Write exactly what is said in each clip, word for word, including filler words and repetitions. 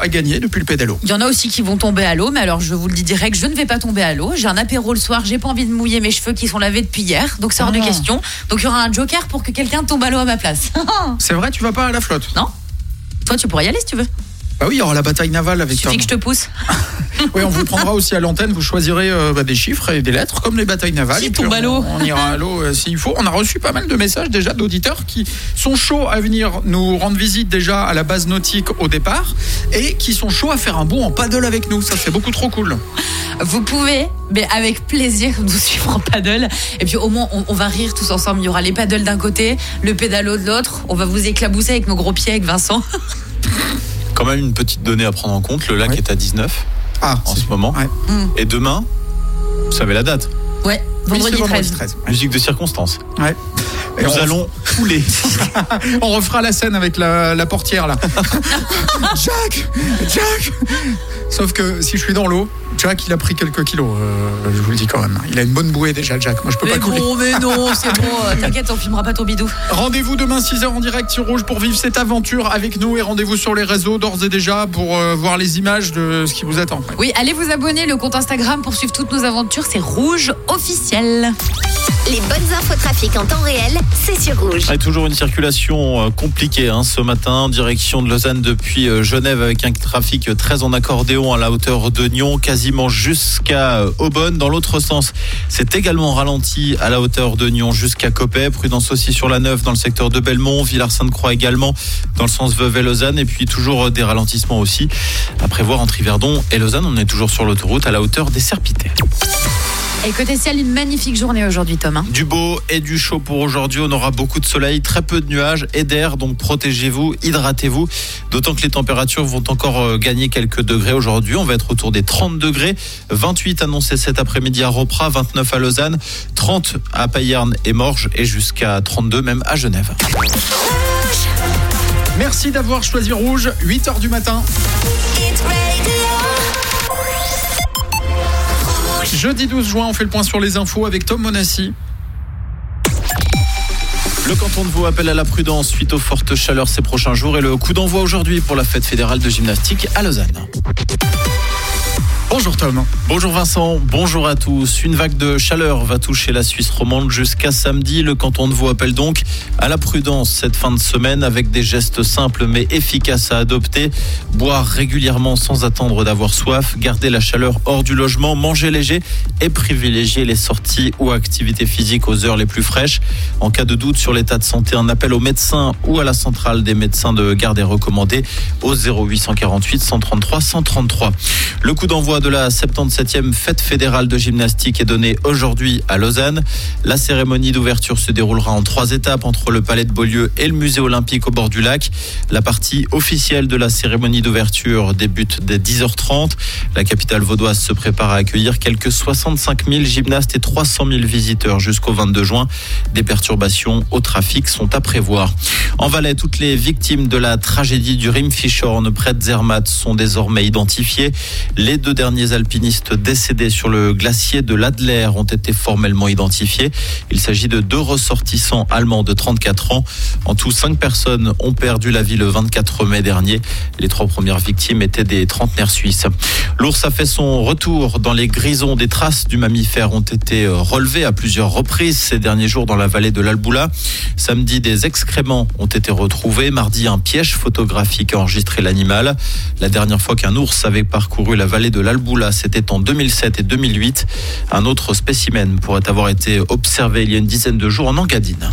à gagner depuis le pédalo. Il y en a aussi qui vont tomber à l'eau, mais alors je vous le dis direct, je ne vais pas tomber à l'eau. J'ai un apéro le soir, j'ai pas envie de mouiller mes cheveux qui sont lavés depuis hier, donc c'est hors Ah. de question. Donc il y aura un joker pour que quelqu'un tombe à l'eau à ma place. C'est vrai, tu vas pas à la flotte? Non. Toi, tu pourrais y aller si tu veux. Bah oui, il y aura la bataille navale avec Il Tom. suffit que je te pousse. Oui, on vous prendra aussi à l'antenne, vous choisirez euh, bah, des chiffres et des lettres comme les batailles navales. Qui Et puis tombe à l'eau. on, on ira à l'eau euh, s'il faut. On a reçu pas mal de messages déjà d'auditeurs qui sont chauds à venir nous rendre visite déjà à la base nautique au départ et qui sont chauds à faire un bond en paddle avec nous. Ça, c'est beaucoup trop cool. Vous pouvez, mais avec plaisir, nous suivre en paddle. Et puis au moins, on, on va rire tous ensemble. Il y aura les paddles d'un côté, le pédalo de l'autre. On va vous éclabousser avec nos gros pieds avec Vincent. Quand même une petite donnée à prendre en compte, le lac Ouais. est à dix-neuf Ah, en c'est- ce moment. Ouais. Mm. Et demain, vous savez la date, Ouais, Oui, vendredi c'est vendredi treize. treize. Ouais. musique de circonstance. Ouais. Et Nous on, allons couler. on refera la scène avec la, la portière là. Jack, Jack. Sauf que si je suis dans l'eau, Jack il a pris quelques kilos. euh, je vous le dis quand même. Il a une bonne bouée déjà, Jack. Moi je peux Mais pas couler. bon, mais non, c'est bon. euh, T'inquiète, on filmera pas ton bidou. Rendez-vous demain six heures en direct sur Rouge pour vivre cette aventure avec nous et rendez-vous sur les réseaux d'ores et déjà pour euh, voir les images de ce qui vous attend. Oui, allez vous abonner, le compte Instagram pour suivre toutes nos aventures, c'est Rouge Officiel. Les bonnes infos trafic en temps réel, c'est sur Rouge. Et toujours une circulation euh, compliquée hein, ce matin en direction de Lausanne depuis euh, Genève avec un trafic très en accordéon à la hauteur de Nyon, quasiment jusqu'à euh, Aubonne. Dans l'autre sens, c'est également ralenti à la hauteur de Nyon jusqu'à Coppet. Prudence aussi sur la Neuve dans le secteur de Belmont, Villars-Sainte-Croix également dans le sens Vevey-Lausanne. Et puis toujours euh, des ralentissements aussi à prévoir entre Yverdon et Lausanne. On est toujours sur l'autoroute à la hauteur des Serpitets. Et côté ciel, une magnifique journée aujourd'hui, Tom. hein. Du beau et du chaud pour aujourd'hui. On aura beaucoup de soleil, très peu de nuages et d'air. Donc protégez-vous, hydratez-vous. D'autant que les températures vont encore euh, gagner quelques degrés aujourd'hui. On va être autour des trente degrés. vingt-huit annoncés cet après-midi à Ropra, vingt-neuf à Lausanne, trente à Payerne et Morges et jusqu'à trente-deux même à Genève. Merci d'avoir choisi Rouge, huit heures du matin. Jeudi douze juin, on fait le point sur les infos avec Tom Monassi. Le canton de Vaud appelle à la prudence suite aux fortes chaleurs ces prochains jours et le coup d'envoi aujourd'hui pour la fête fédérale de gymnastique à Lausanne. Bonjour Tom. Bonjour Vincent, bonjour à tous. Une vague de chaleur va toucher la Suisse romande jusqu'à samedi. Le canton de Vaud appelle donc à la prudence cette fin de semaine avec des gestes simples mais efficaces à adopter. Boire régulièrement sans attendre d'avoir soif, garder la chaleur hors du logement, manger léger et privilégier les sorties ou activités physiques aux heures les plus fraîches. En cas de doute sur l'état de santé, un appel au médecin ou à la centrale des médecins de garde est recommandé au zéro huit cent quarante-huit cent trente-trois cent trente-trois. Le coup d'envoi de la soixante-dix-septième fête fédérale de gymnastique est donnée aujourd'hui à Lausanne. La cérémonie d'ouverture se déroulera en trois étapes entre le palais de Beaulieu et le musée olympique au bord du lac. La partie officielle de la cérémonie d'ouverture débute dès dix heures trente. La capitale vaudoise se prépare à accueillir quelques soixante-cinq mille gymnastes et trois cent mille visiteurs jusqu'au vingt-deux juin. Des perturbations au trafic sont à prévoir. En Valais, toutes les victimes de la tragédie du Rimfischhorn près de Zermatt sont désormais identifiées. Les deux derniers alpinistes décédés sur le glacier de l'Adler ont été formellement identifiés. Il s'agit de deux ressortissants allemands de trente-quatre ans. En tout, cinq personnes ont perdu la vie le vingt-quatre mai dernier. Les trois premières victimes étaient des trentenaires suisses. L'ours a fait son retour dans les grisons. Des traces du mammifère ont été relevées à plusieurs reprises ces derniers jours dans la vallée de l'Alboula. Samedi, des excréments ont été retrouvés. Mardi, un piège photographique a enregistré l'animal. La dernière fois qu'un ours avait parcouru la vallée de l'Alboula, c'était en deux mille sept et deux mille huit. Un autre spécimen pourrait avoir été observé il y a une dizaine de jours en Engadine.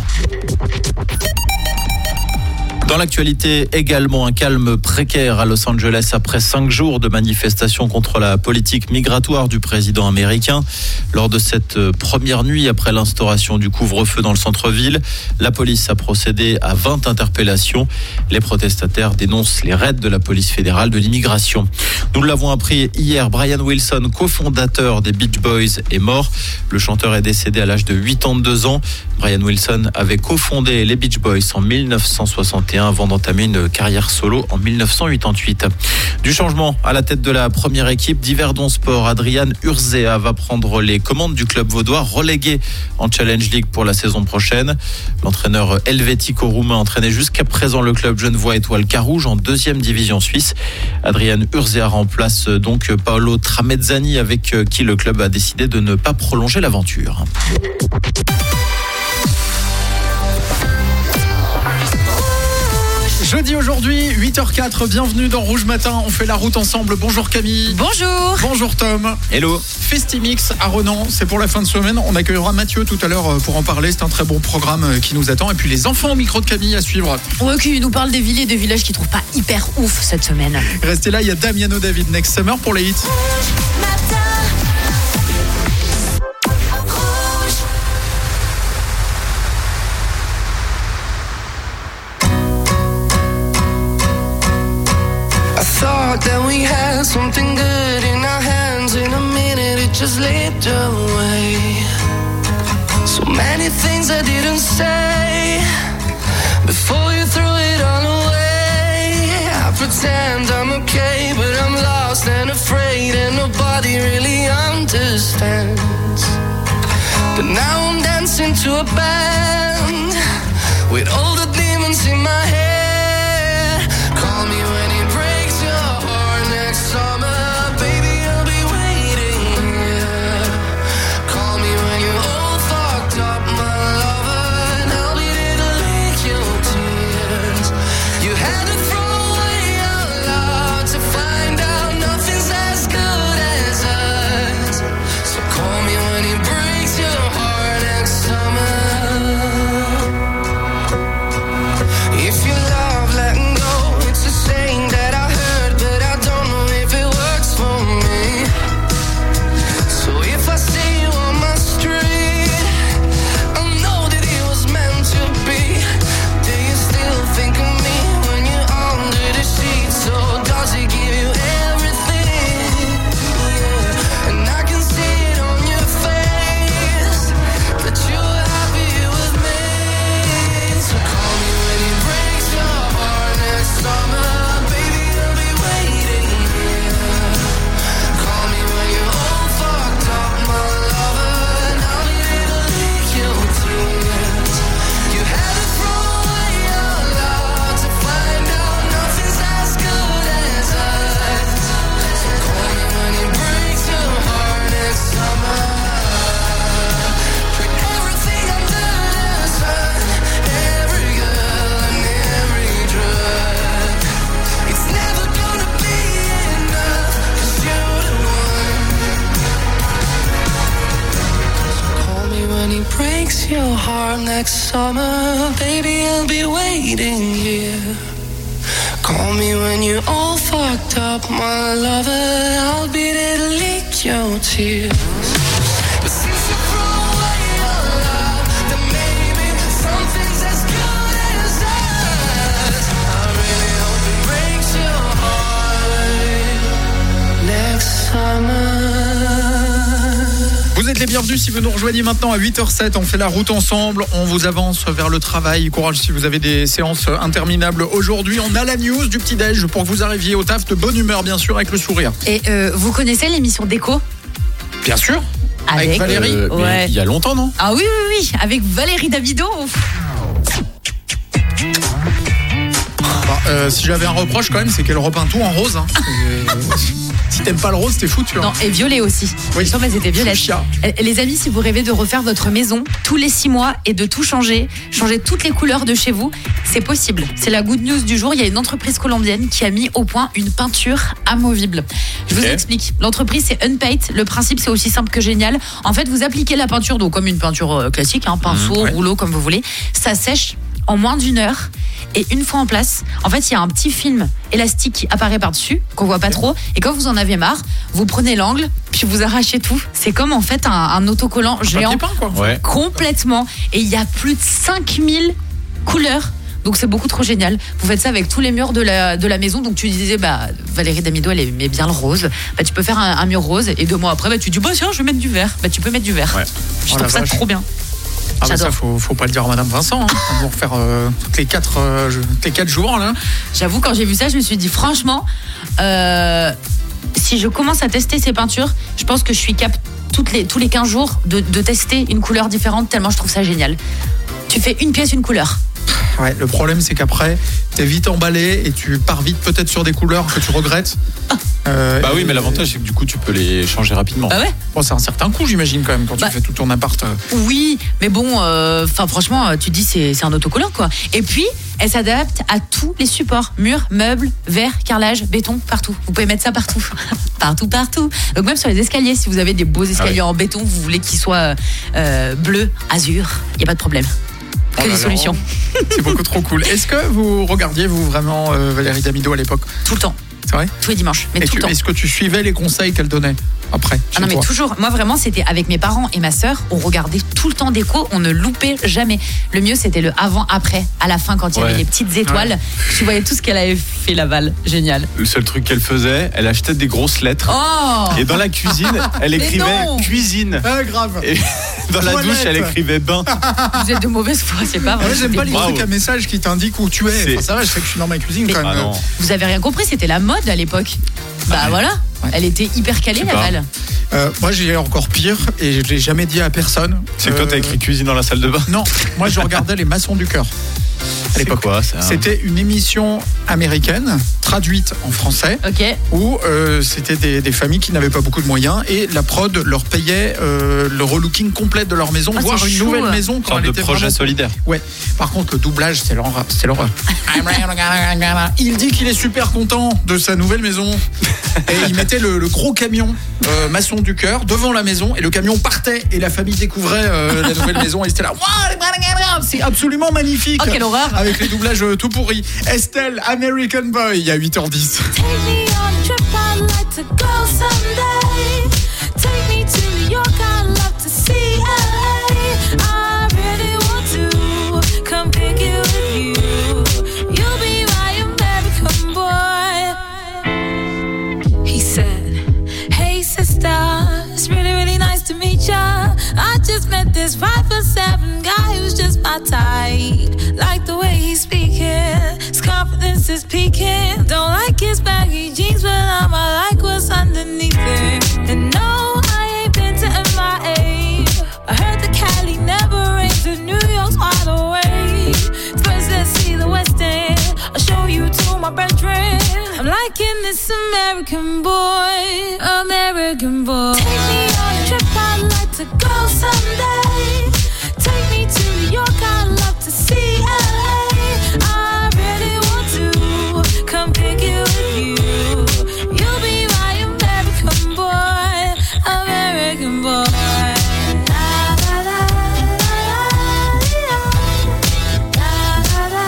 Dans l'actualité, également un calme précaire à Los Angeles après cinq jours de manifestations contre la politique migratoire du président américain. Lors de cette première nuit après l'instauration du couvre-feu dans le centre-ville, la police a procédé à vingt interpellations. Les protestataires dénoncent les raids de la police fédérale de l'immigration. Nous l'avons appris hier, Brian Wilson, cofondateur des Beach Boys, est mort. Le chanteur est décédé à l'âge de quatre-vingt-deux ans. Brian Wilson avait cofondé les Beach Boys en mille neuf cent soixante et un. un avant d'entamer une carrière solo en dix-neuf cent quatre-vingt-huit. Du changement à la tête de la première équipe d'Yverdon Sport, Adrian Urzea va prendre les commandes du club vaudois relégué en Challenge League pour la saison prochaine. L'entraîneur helvético-roumain entraînait jusqu'à présent le club genevois Étoile Carouge en deuxième division suisse. Adrian Urzea remplace donc Paolo Tramezzani avec qui le club a décidé de ne pas prolonger l'aventure. Jeudi aujourd'hui, huit heures quatre, bienvenue dans Rouge Matin, on fait la route ensemble. Bonjour Camille. Bonjour. Bonjour Tom. Hello. Festimix à Renan, c'est pour la fin de semaine. On accueillera Mathieu tout à l'heure pour en parler. C'est un très bon programme qui nous attend. Et puis les enfants au micro de Camille à suivre. Ouais, qui nous parle des villes et des villages qu'ils trouvent pas hyper ouf cette semaine. Restez là, il y a Damiano David, Next Summer pour les hits. Thought that we had something good in our hands. In a minute it just slipped away. So many things I didn't say before you threw it all away. I pretend I'm okay, but I'm lost and afraid, and nobody really understands. But now I'm dancing to a band with all the demons in my head. Call me when it breaks your heart next summer, baby, I'll be waiting here. Call me when you're all fucked up, my lover, and I'll be there to lick your tears. You had to throw away your love to find out nothing's as good as us. So call me when it breaks your heart next summer. If you love letting go, it's a saying that I heard, but I don't know if it works for me. So if I see you on my street, I know that it was meant to be. Do you still think of me when you're under the sheets? Or does it give you everything? Yeah. And I can see it on your face that you're happy with me. So call me when it breaks your heart next summer, baby, I'll be waiting here. Call me when you're all fucked up, my lover, and I'll be there to lick your tears. You had to throw away your love to find out nothing's as good as us. So call me when it breaks your heart next summer. Put everything under the sun, every girl and every drug. It's never gonna be enough, 'cause you're the one. So call me when it breaks your heart next summer, baby, I'll be waiting here. Call me when you're all fucked up, my lover, I'll be there to lick your tears. But since you threw away your love, then maybe something's as good as us. I really hope it breaks your heart next summer. Vous êtes les bienvenus si vous nous rejoignez maintenant à huit heures sept. On fait la route ensemble, on vous avance vers le travail. Courage si vous avez des séances interminables. Aujourd'hui, on a la news du petit-déj pour que vous arriviez au taf de bonne humeur, bien sûr, avec le sourire. Et euh, vous connaissez l'émission Déco Bien sûr, avec, Avec, Valérie. Euh, mais Ouais. il y a longtemps, non? Ah oui, oui, oui, avec Valérie Davido. Bah, euh, si j'avais un reproche quand même, c'est qu'elle repeint tout en rose. Hein. Si t'aimes pas le rose, t'es foutu. Hein. Non, et violet aussi. Oui. Les chambres, elles étaient violettes. Fuchsia. Eh, Les amis, si vous rêvez de refaire votre maison tous les six mois et de tout changer, changer toutes les couleurs de chez vous, c'est possible. C'est la good news du jour. Il y a une entreprise colombienne qui a mis au point une peinture amovible. Je vous Ok. explique. L'entreprise, c'est Unpaint. Le principe, c'est aussi simple que génial. En fait, vous appliquez la peinture, donc comme une peinture euh, classique, hein, pinceau, Mmh, ouais. rouleau, comme vous voulez. Ça sèche en moins d'une heure. Et une fois en place, en fait, il y a un petit film élastique qui apparaît par-dessus, qu'on voit pas trop. Et quand vous en avez marre, vous prenez l'angle, puis vous arrachez tout. C'est comme en fait un, un autocollant géant. Papier peint, quoi. Ouais. Complètement. Et il y a plus de cinq mille couleurs. Donc c'est beaucoup trop génial. Vous faites ça avec tous les murs de la, de la maison. Donc tu disais, bah, Valérie Damido, elle aimait bien le rose. Bah, tu peux faire un, un mur rose. Et deux mois après, bah, tu dis, bah, tiens, je vais mettre du vert. Bah, tu peux mettre du vert. Ouais. Je Oh trouve la ça vache. trop bien. Ah bah J'adore. ça, faut, faut pas le dire à Madame Vincent. Hein. On va refaire euh, toutes les quatre, euh, je- toutes les quatre jours là. J'avoue, quand j'ai vu ça, je me suis dit, franchement, euh, si je commence à tester ces peintures, je pense que je suis cap toutes les, tous les quinze jours de, de tester une couleur différente, tellement je trouve ça génial. Tu fais une pièce, une couleur. Ouais, le problème c'est qu'après, t'es vite emballé et tu pars vite peut-être sur des couleurs que tu regrettes. Euh, Bah et- oui, mais l'avantage, c'est que du coup, tu peux les changer rapidement. Bah ouais. Bon, c'est un certain coût, j'imagine quand même quand Bah. tu fais tout ton appart. euh. Oui, mais bon, enfin franchement, euh, tu te dis c'est c'est un autocollant quoi. Et puis, elle s'adapte à tous les supports, murs, meubles, verre, carrelage, béton, partout. Vous pouvez mettre ça partout, partout, partout. Donc même sur les escaliers, si vous avez des beaux escaliers Ah ouais. en béton, vous voulez qu'ils soient euh, bleus, azur, il y a pas de problème. Que Oh des là là. solutions, C'est beaucoup trop cool. Est-ce que vous regardiez vous vraiment euh, Valérie Damido à l'époque? tout le temps, C'est vrai? tous les dimanches, mais Et tout tu- le temps. Est-ce que tu suivais les conseils qu'elle donnait après Ah chez non mais toi toujours, moi vraiment c'était avec mes parents et ma sœur, on regardait tout le temps Déco, on ne loupait jamais. Le mieux c'était le avant-après, à la fin quand il y avait Ouais. les petites étoiles, tu voyais tout ce qu'elle avait fait Laval, génial. Le seul truc qu'elle faisait, elle achetait des grosses lettres. Oh Et dans la cuisine, elle Mais écrivait non. cuisine. Ah, grave. Et dans la Toilette. douche, elle écrivait bain. Vous êtes de mauvaise foi, c'est pas vrai. Ouais, j'aime pas les Bravo. trucs à message qui t'indiquent où tu es. C'est- Enfin, ça va, je sais que je suis dans ma cuisine Mais- quand même. Ah non. Vous avez rien compris, c'était la mode à l'époque. Bah voilà, Ouais. elle était hyper calée Je sais pas. Laval. Euh, moi, j'ai encore pire et je l'ai jamais dit à personne. C'est que toi, t'as Euh, écrit cuisine dans la salle de bain. Non, moi, je regardais les Maçons du Cœur. À C'est l'époque. quoi ça? C'était une émission américaine traduite en français Ok. où euh, c'était des, des familles qui n'avaient pas beaucoup de moyens et la prod leur payait euh, le relooking complet de leur maison, Ah, voire c'est une chaud. nouvelle maison Une quand sorte elle de était projet vraiment... solidaire. Ouais. Par contre, le doublage, c'est l'horreur. C'est l'horreur. Il dit qu'il est super content de sa nouvelle maison et il mettait le, le gros camion euh, Maçon du Cœur devant la maison et le camion partait et la famille découvrait euh, la nouvelle maison et c'était là. Waouh, c'est absolument magnifique. Oh, quelle horreur. Avec les doublages euh, tout pourris. Estelle, American Boy, il y a huit heures dix. Take me on a trip, I'd like to go someday. Take me to New York, I'd love to see L A. I really want to come pick you with you. You'll be my American boy. He said, hey sister, it's really, really nice to meet ya. I just met this five foot seven guy who's just my type. Like the way he's speaking, his confidence is peaking. Don't like his baggy jeans, but I'ma like what's underneath it. And no, I ain't been to M I A. I heard the Cali never rains and New York's wide awake. First let's see the West End, I'll show you to my bedroom. I'm liking this American boy, American boy. Take me on a trip, I'd like to go someday. Take me to New York, I'd love to see L A. I really want to come pick you with you. You'll be my American boy, American boy. La, la, la, la, la, la, la,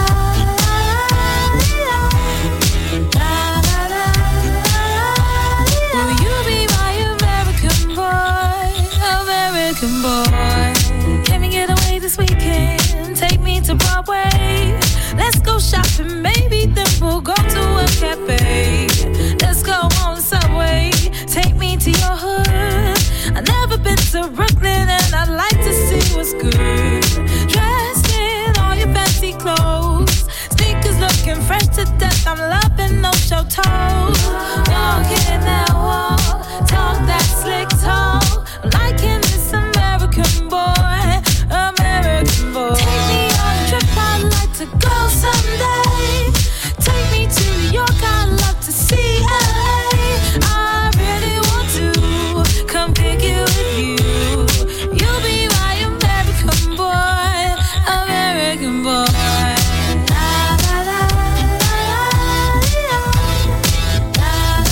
la, la, la, la. Will you be my American boy, American boy? Can we get away this weekend? Take me to Broadway. Let's go shopping, maybe then we'll go to a cafe. Let's go on the subway. Take me to your hood. I've never been to Brooklyn and I'd like to see what's good. Dressed in all your fancy clothes, sneakers looking fresh to death. I'm loving no show toes. Walking that wall, talk that slick talk. I'm liking this American boy, American boy. Take me on a trip, I'd like to go someday. Take me to New York, I'd love to see L A. I really want to come pick you with you. You'll be my American boy, American boy. La, la, la, la, la, la,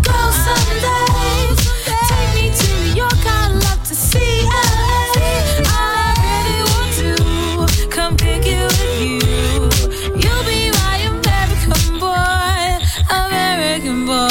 go someday. Take me to New York, I'd love to see L A. I really want to come pick you with you. You'll be my American boy, American boy.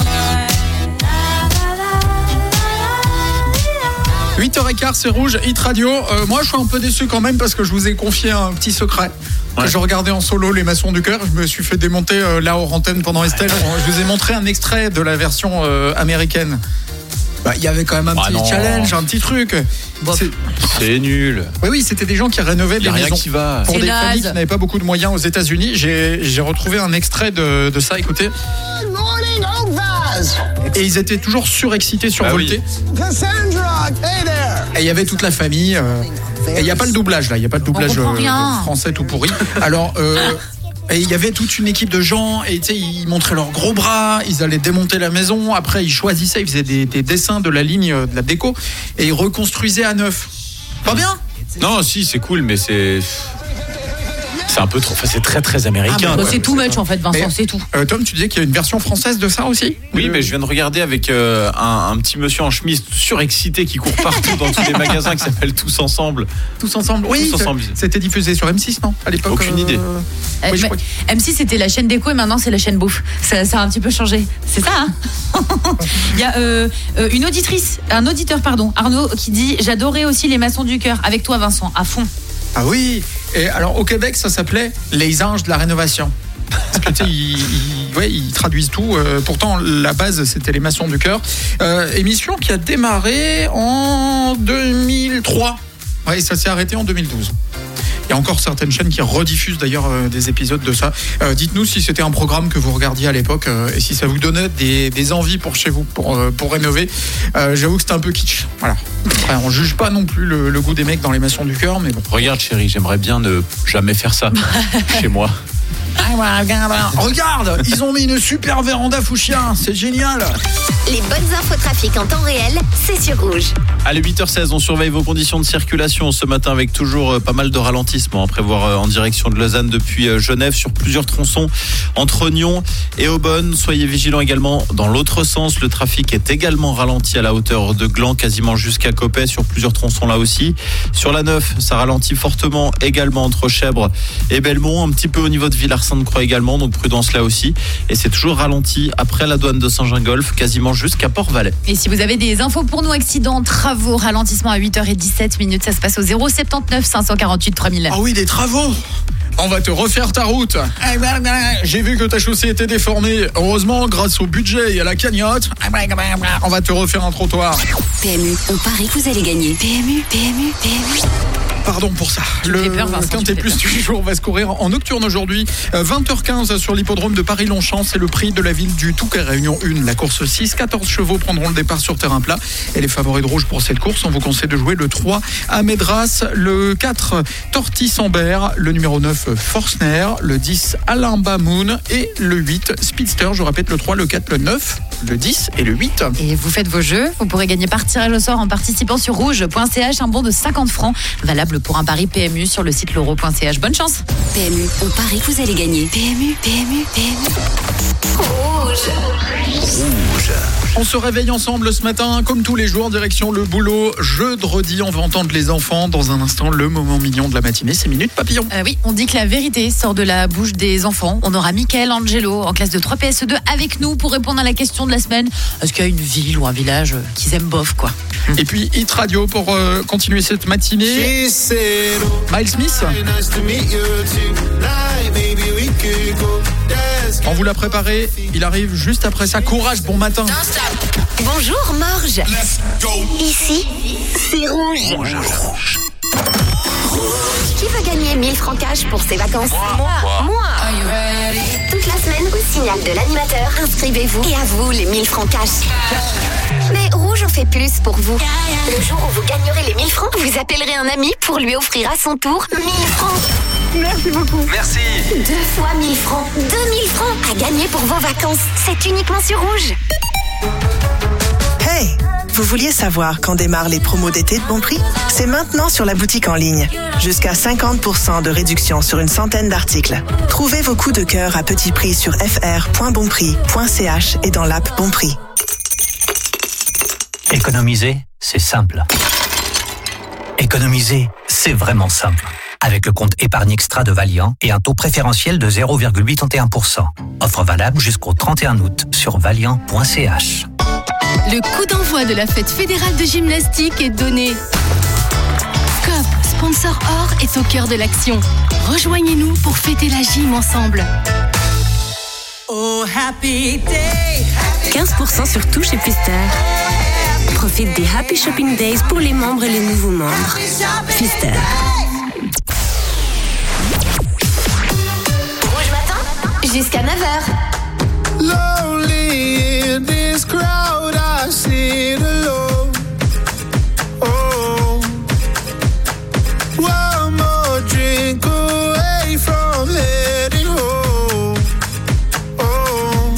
huit heures quinze, c'est Rouge, Hit Radio. Euh, moi, je suis un peu déçu quand même parce que je vous ai confié un petit secret. Ouais. Que je regardais en solo Les Maçons du Cœur. Je me suis fait démonter euh, là hors antenne pendant Estelle. Je vous ai montré un extrait de la version euh, américaine. Bah, il y avait quand même un ah petit non. challenge, un petit truc. C'est, c'est nul. Oui, oui, c'était des gens qui rénovaient des maisons qui va. pour C'est des naze. familles qui n'avaient pas beaucoup de moyens aux États-Unis. J'ai, j'ai retrouvé un extrait de, de ça. Écoutez. Good morning, Oak Vaz. Et ils étaient toujours surexcités, survoltés. Bah oui. Cassandra, hey there. Et il y avait toute la famille. Euh, et il n'y a pas le doublage là. Il n'y a pas de doublage comprend euh, rien. français tout pourri. Alors. Euh, Et il y avait toute une équipe de gens, et tu sais, ils montraient leurs gros bras, ils allaient démonter la maison, après ils choisissaient, ils faisaient des, des dessins de la ligne de la déco, et ils reconstruisaient à neuf. Pas bien ? Non, si, c'est cool, mais c'est. C'est un peu trop. Enfin, c'est très très américain. Ah, Bah, quoi. c'est too much en fait, Vincent, Mais- c'est tout. Euh, Tom, tu disais qu'il y a une version française de ça aussi ? Oui, mais je viens de regarder avec euh, un, un petit monsieur en chemise surexcité qui court partout dans tous les magasins qui s'appelle Tous Ensemble. Tous ensemble. Oui, Tous ensemble. c'était diffusé sur M six, non ? À l'époque. Aucune idée. Euh, oui, je mais crois que- M six c'était la chaîne déco et maintenant c'est la chaîne bouffe. Ça, ça a un petit peu changé. C'est ça, hein. Il y a euh, euh, une auditrice, un auditeur, pardon, Arnaud, qui dit « J'adorais aussi Les Maçons du Cœur. Avec toi, Vincent, à fond. » Ah oui. Et alors au Québec, ça s'appelait Les Anges de la Rénovation. Parce que tu sais, ils, ils- ouais, ils traduisent tout. Euh, pourtant, la base, c'était Les Maçons du Cœur. Euh, émission qui a démarré en deux mille trois. Ouais, ça s'est arrêté en deux mille douze. Il y a encore certaines chaînes qui rediffusent d'ailleurs euh, des épisodes de ça. Euh, dites-nous si c'était un programme que vous regardiez à l'époque euh, et si ça vous donnait des, des envies pour chez vous, pour, euh, pour rénover. Euh, j'avoue que c'était un peu kitsch. Voilà. Après, on juge pas non plus le, le goût des mecs dans Les Maçons du Cœur, mais bon. Regarde, chérie, j'aimerais bien ne jamais faire ça chez moi. Regarde, ils ont mis une super véranda fuchsia, c'est génial. Les bonnes infos trafic en temps réel, c'est sur Rouge. Allez, huit heures seize, on surveille vos conditions de circulation ce matin avec toujours euh, pas mal de ralentissements à prévoir euh, en direction de Lausanne depuis euh, Genève sur plusieurs tronçons entre Nyon et Aubonne. Soyez vigilants également dans l'autre sens. Le trafic est également ralenti à la hauteur de Gland, quasiment jusqu'à Coppet sur plusieurs tronçons là aussi. Sur la neuf, ça ralentit fortement également entre Chèvres et Belmont, un petit peu au niveau de Villars-Sainte-Croix également, donc prudence là aussi. Et c'est toujours ralenti après la douane de Saint-Gingolph, quasiment jusqu'à Port-Valais. Et si vous avez des infos pour nous, accidents, travaux, ralentissement à huit heures dix-sept minutes, ça se passe au zéro soixante-dix-neuf cinq cent quarante-huit trois mille. Ah oui, des travaux. On va te refaire ta route. J'ai vu que ta chaussée était déformée. Heureusement, grâce au budget et à la cagnotte, on va te refaire un trottoir. P M U, on parie que vous allez gagner. P M U, P M U, P M U. Pardon pour ça. Tu me Le fais peur, Vincent, tu Quintet me fais Plus du jour va se courir en nocturne aujourd'hui. Euh, vingt heures quinze sur l'hippodrome de Paris-Longchamp. C'est le prix de la ville du Touquet Réunion un. La course six, quatorze chevaux prendront le départ sur terrain plat. Et les favoris de rouge pour cette course, on vous conseille de jouer le trois Amédras, le quatre Tortis-Sambert, le numéro neuf Forstner, le dix Alain Bamoun et le huit Speedster. Je répète, le trois, le quatre, le neuf, le dix et le huit. Et vous faites vos jeux, vous pourrez gagner par tirage au sort en participant sur rouge point c h un bon de cinquante francs, valable pour un pari P M U sur le site leuro point c h. Bonne chance. P M U, on parie que vous allez gagner. P M U, P M U, P M U. On se réveille ensemble ce matin, comme tous les jours, direction le boulot. Jeudi, on va entendre les enfants. Dans un instant, le moment mignon de la matinée, c'est Minute Papillon. Euh, oui, on dit que la vérité sort de la bouche des enfants. On aura Mickaël Angelo en classe de trois P S E deux avec nous pour répondre à la question de la semaine. Est-ce qu'il y a une ville ou un village euh, qu'ils aiment bof, quoi? Et puis Hit Radio pour euh, continuer cette matinée. Miles Smith, on vous l'a préparé, il arrive juste après ça. Courage, bon matin. Bonjour Morge. Ici, c'est Rouge. Qui veut gagner mille francs cash pour ses vacances? Moi. Moi. Toute la semaine au signal de l'animateur, inscrivez-vous et à vous les mille francs cash. Mais Rouge en fait plus pour vous. Le jour où vous gagnerez les mille francs, vous appellerez un ami pour lui offrir à son tour mille francs. Merci beaucoup. Merci. Deux fois mille francs. deux mille francs à gagner pour vos vacances. C'est uniquement sur Rouge. Hey! Vous vouliez savoir quand démarrent les promos d'été de Bon Prix? C'est maintenant sur la boutique en ligne. Jusqu'à cinquante pour cent de réduction sur une centaine d'articles. Trouvez vos coups de cœur à petit prix sur f r point bon prix point c h et dans l'app Bon Prix. Économiser, c'est simple. Économiser, c'est vraiment simple. Avec le compte épargne extra de Valiant et un taux préférentiel de zéro virgule quatre-vingt-onze pour cent. Offre valable jusqu'au trente et un août sur valiant point c h. Le coup d'envoi de la fête fédérale de gymnastique est donné. C O P, sponsor or, est au cœur de l'action. Rejoignez-nous pour fêter la gym ensemble. Oh, happy day. quinze pour cent sur tout chez Pfister. Profite des Happy Shopping Days pour les membres et les nouveaux membres. Pfister. Rouge matin, jusqu'à neuf heures. Lonely in this crowd, I sit alone. Oh, one more drink away from heading home. Oh,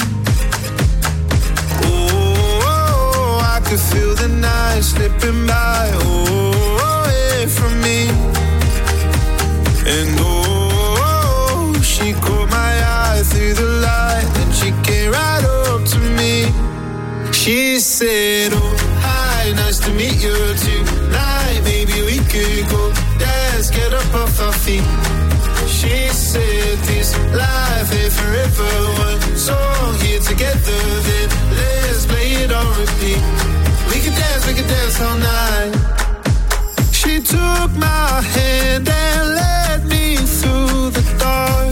oh, I could feel the night slipping by, oh, away from me. And oh, she caught my eye through the light, then she came right up to me. She said, oh, hi, nice to meet you tonight. Maybe we could go dance, get up off our feet. She said, this life ain't forever. One song here together, then let's play it on repeat. We could dance, we could dance all night. She took my hand and led me through the dark.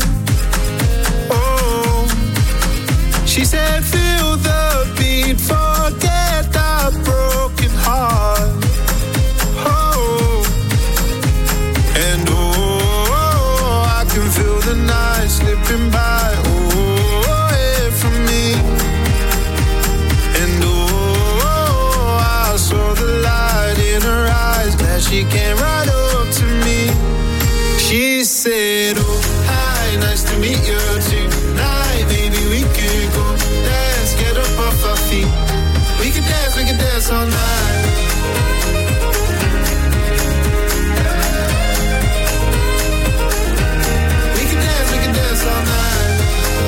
Oh, she said, feel the beat, forget that broken heart. Oh, and oh, I can feel the night slipping by, oh, away from me. And oh, I saw the light in her eyes, glad she came right up to me. She said, oh, hi, nice to meet you tonight. Maybe we could go dance, get up off our feet. We could dance, we could dance all night. We could dance, we could dance all night.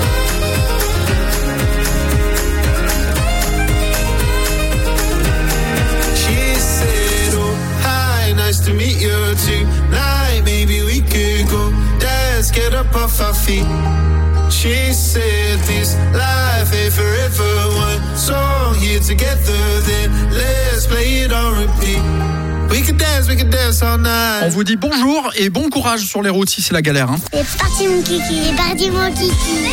She said, oh, hi, nice to meet you tonight. Maybe we could go dance, get up off our feet. She said this life ain't forever. One song here together, then let's play it on repeat. We could dance, we could dance all night. On vous dit bonjour et bon courage sur les routes si c'est la galère. Hein. C'est parti mon kiki, c'est parti mon kiki.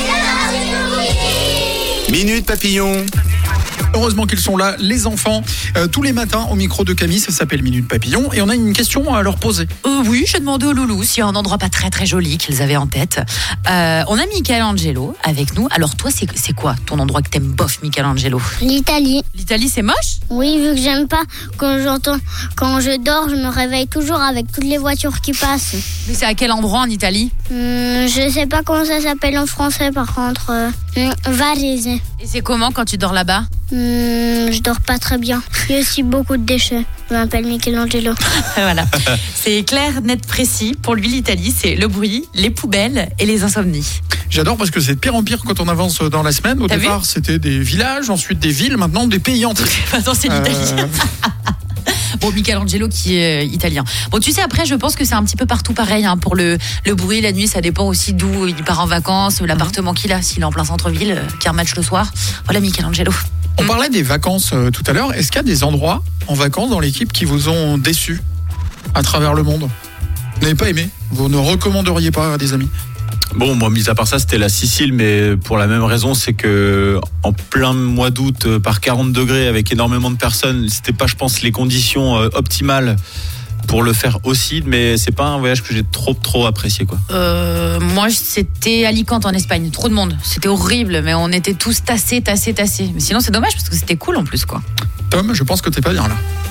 Minute Papillon. Heureusement qu'ils sont là, les enfants, euh, tous les matins au micro de Camille, ça s'appelle Minute Papillon, et on a une question à leur poser. Euh, oui, j'ai demandé aux loulous s'il y a un endroit pas très très joli qu'ils avaient en tête. Euh, on a Michelangelo avec nous. Alors toi, c'est, c'est quoi ton endroit que t'aimes bof, Michelangelo? L'Italie. L'Italie, c'est moche? Oui, vu que j'aime pas, quand j'entends, quand je dors, je me réveille toujours avec toutes les voitures qui passent. Mais c'est à quel endroit en Italie? Hum, je sais pas comment ça s'appelle en français par contre. Euh, Varese. Et c'est comment quand tu dors là-bas? Hum, je dors pas très bien. Il y a aussi beaucoup de déchets. Je m'appelle Michelangelo. Voilà. C'est clair, net, précis. Pour lui, l'Italie, c'est le bruit, les poubelles et les insomnies. J'adore parce que c'est de pire en pire quand on avance dans la semaine. Au T'as départ, vu c'était des villages, ensuite des villes, maintenant des pays entiers. Maintenant, c'est l'Italie. Euh... Bon, Michelangelo qui est euh, italien. Bon, tu sais, après, je pense que c'est un petit peu partout pareil. Hein, pour le, le bruit, la nuit, ça dépend aussi d'où il part en vacances, l'appartement qu'il a, s'il est en plein centre-ville, euh, qu'il y a un match le soir. Voilà, Michelangelo. On mmh. parlait des vacances euh, tout à l'heure. Est-ce qu'il y a des endroits en vacances dans l'équipe qui vous ont déçus à travers le monde? Vous n'avez pas aimé? Vous ne recommanderiez pas à des amis? Bon, moi, mis à part ça, c'était la Sicile, mais pour la même raison, c'est que en plein mois d'août, par quarante degrés, avec énormément de personnes, c'était pas, je pense, les conditions euh, optimales pour le faire aussi, mais c'est pas un voyage que j'ai trop trop apprécié, quoi. Euh, moi, c'était Alicante en Espagne, trop de monde, c'était horrible, mais on était tous tassés, tassés, tassés. Mais sinon, c'est dommage parce que c'était cool en plus, quoi. Tom, je pense que t'es pas bien là.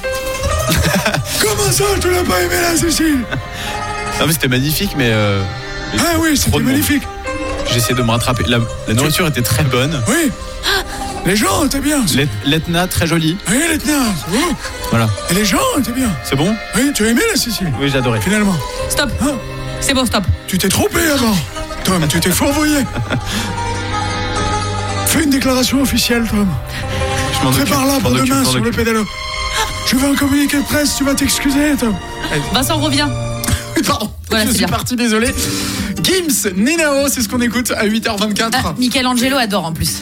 Comment ça, tu l'as pas aimé la Sicile? Non, mais c'était magnifique, mais. Euh... Ah oui, c'était magnifique. J'essaie de me rattraper. La, la nourriture était très bonne. Oui. Les gens étaient bien. L'Et- L'Etna, très joli. Oui, l'Etna, c'est bon. Voilà. Et les gens étaient bien. C'est bon? Oui, tu as aimé la Sicile? Oui, j'ai adoré. Finalement. Stop. Hein? C'est bon, stop. Tu t'es trompé avant. Tom, tu t'es fourvoyé. Fais une déclaration officielle, Tom. Je m'en occupe. Prépare-la pour occupe, demain sur le pédalo. Je veux un communiqué de presse, tu vas t'excuser, Tom. Vincent revient. Pardon, Voilà, je c'est suis bien. parti, désolé. Gims, Ninao, c'est ce qu'on écoute à huit heures vingt-quatre. Ah, Michelangelo adore en plus.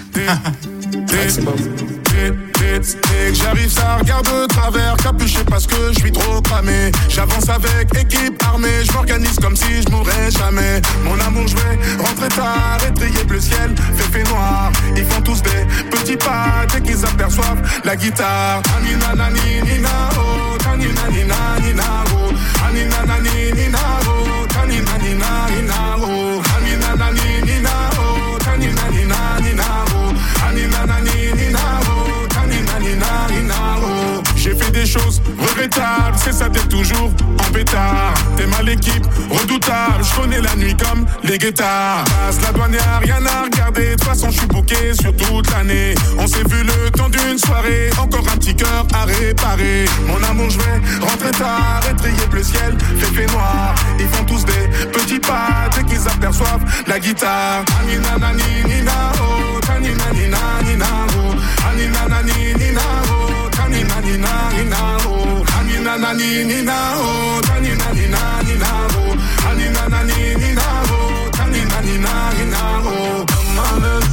Dès que j'arrive, ça regarde de travers, capuché parce que je suis trop cramé. J'avance avec équipe armée, je m'organise comme si je mourrais jamais. Mon amour, je vais rentrer tard, étrier le ciel, fait fait noir. Ils font tous des petits pas dès qu'ils aperçoivent la guitare. Anina nani nina oh, tanina nina nina oh, anina nani nina oh, tanina nina nina oh, anina nani nina oh, tanina nina nina oh, anina nani nina oh, tanina nina nina oh. J'ai fait des choses regrettables, c'est ça d'être toujours en pétard. T'es mal équipe, redoutable, je connais la nuit comme les guettards. Passe la douane, y'a rien à regarder, de toute façon je suis booké sur toute l'année. On s'est vu le temps d'une soirée, encore un petit cœur à réparer. Mon amour, je vais rentrer tard, étrier le ciel, fait fait noir. Ils font tous des petits pas dès qu'ils aperçoivent la guitare. Anina nani nina oh, tanina nina nina oh, anina nani nina oh, tanina nina nina oh, anina nani nina oh, tanina nina nina oh, anina nani nina oh, tanina nina nina oh. Come on in,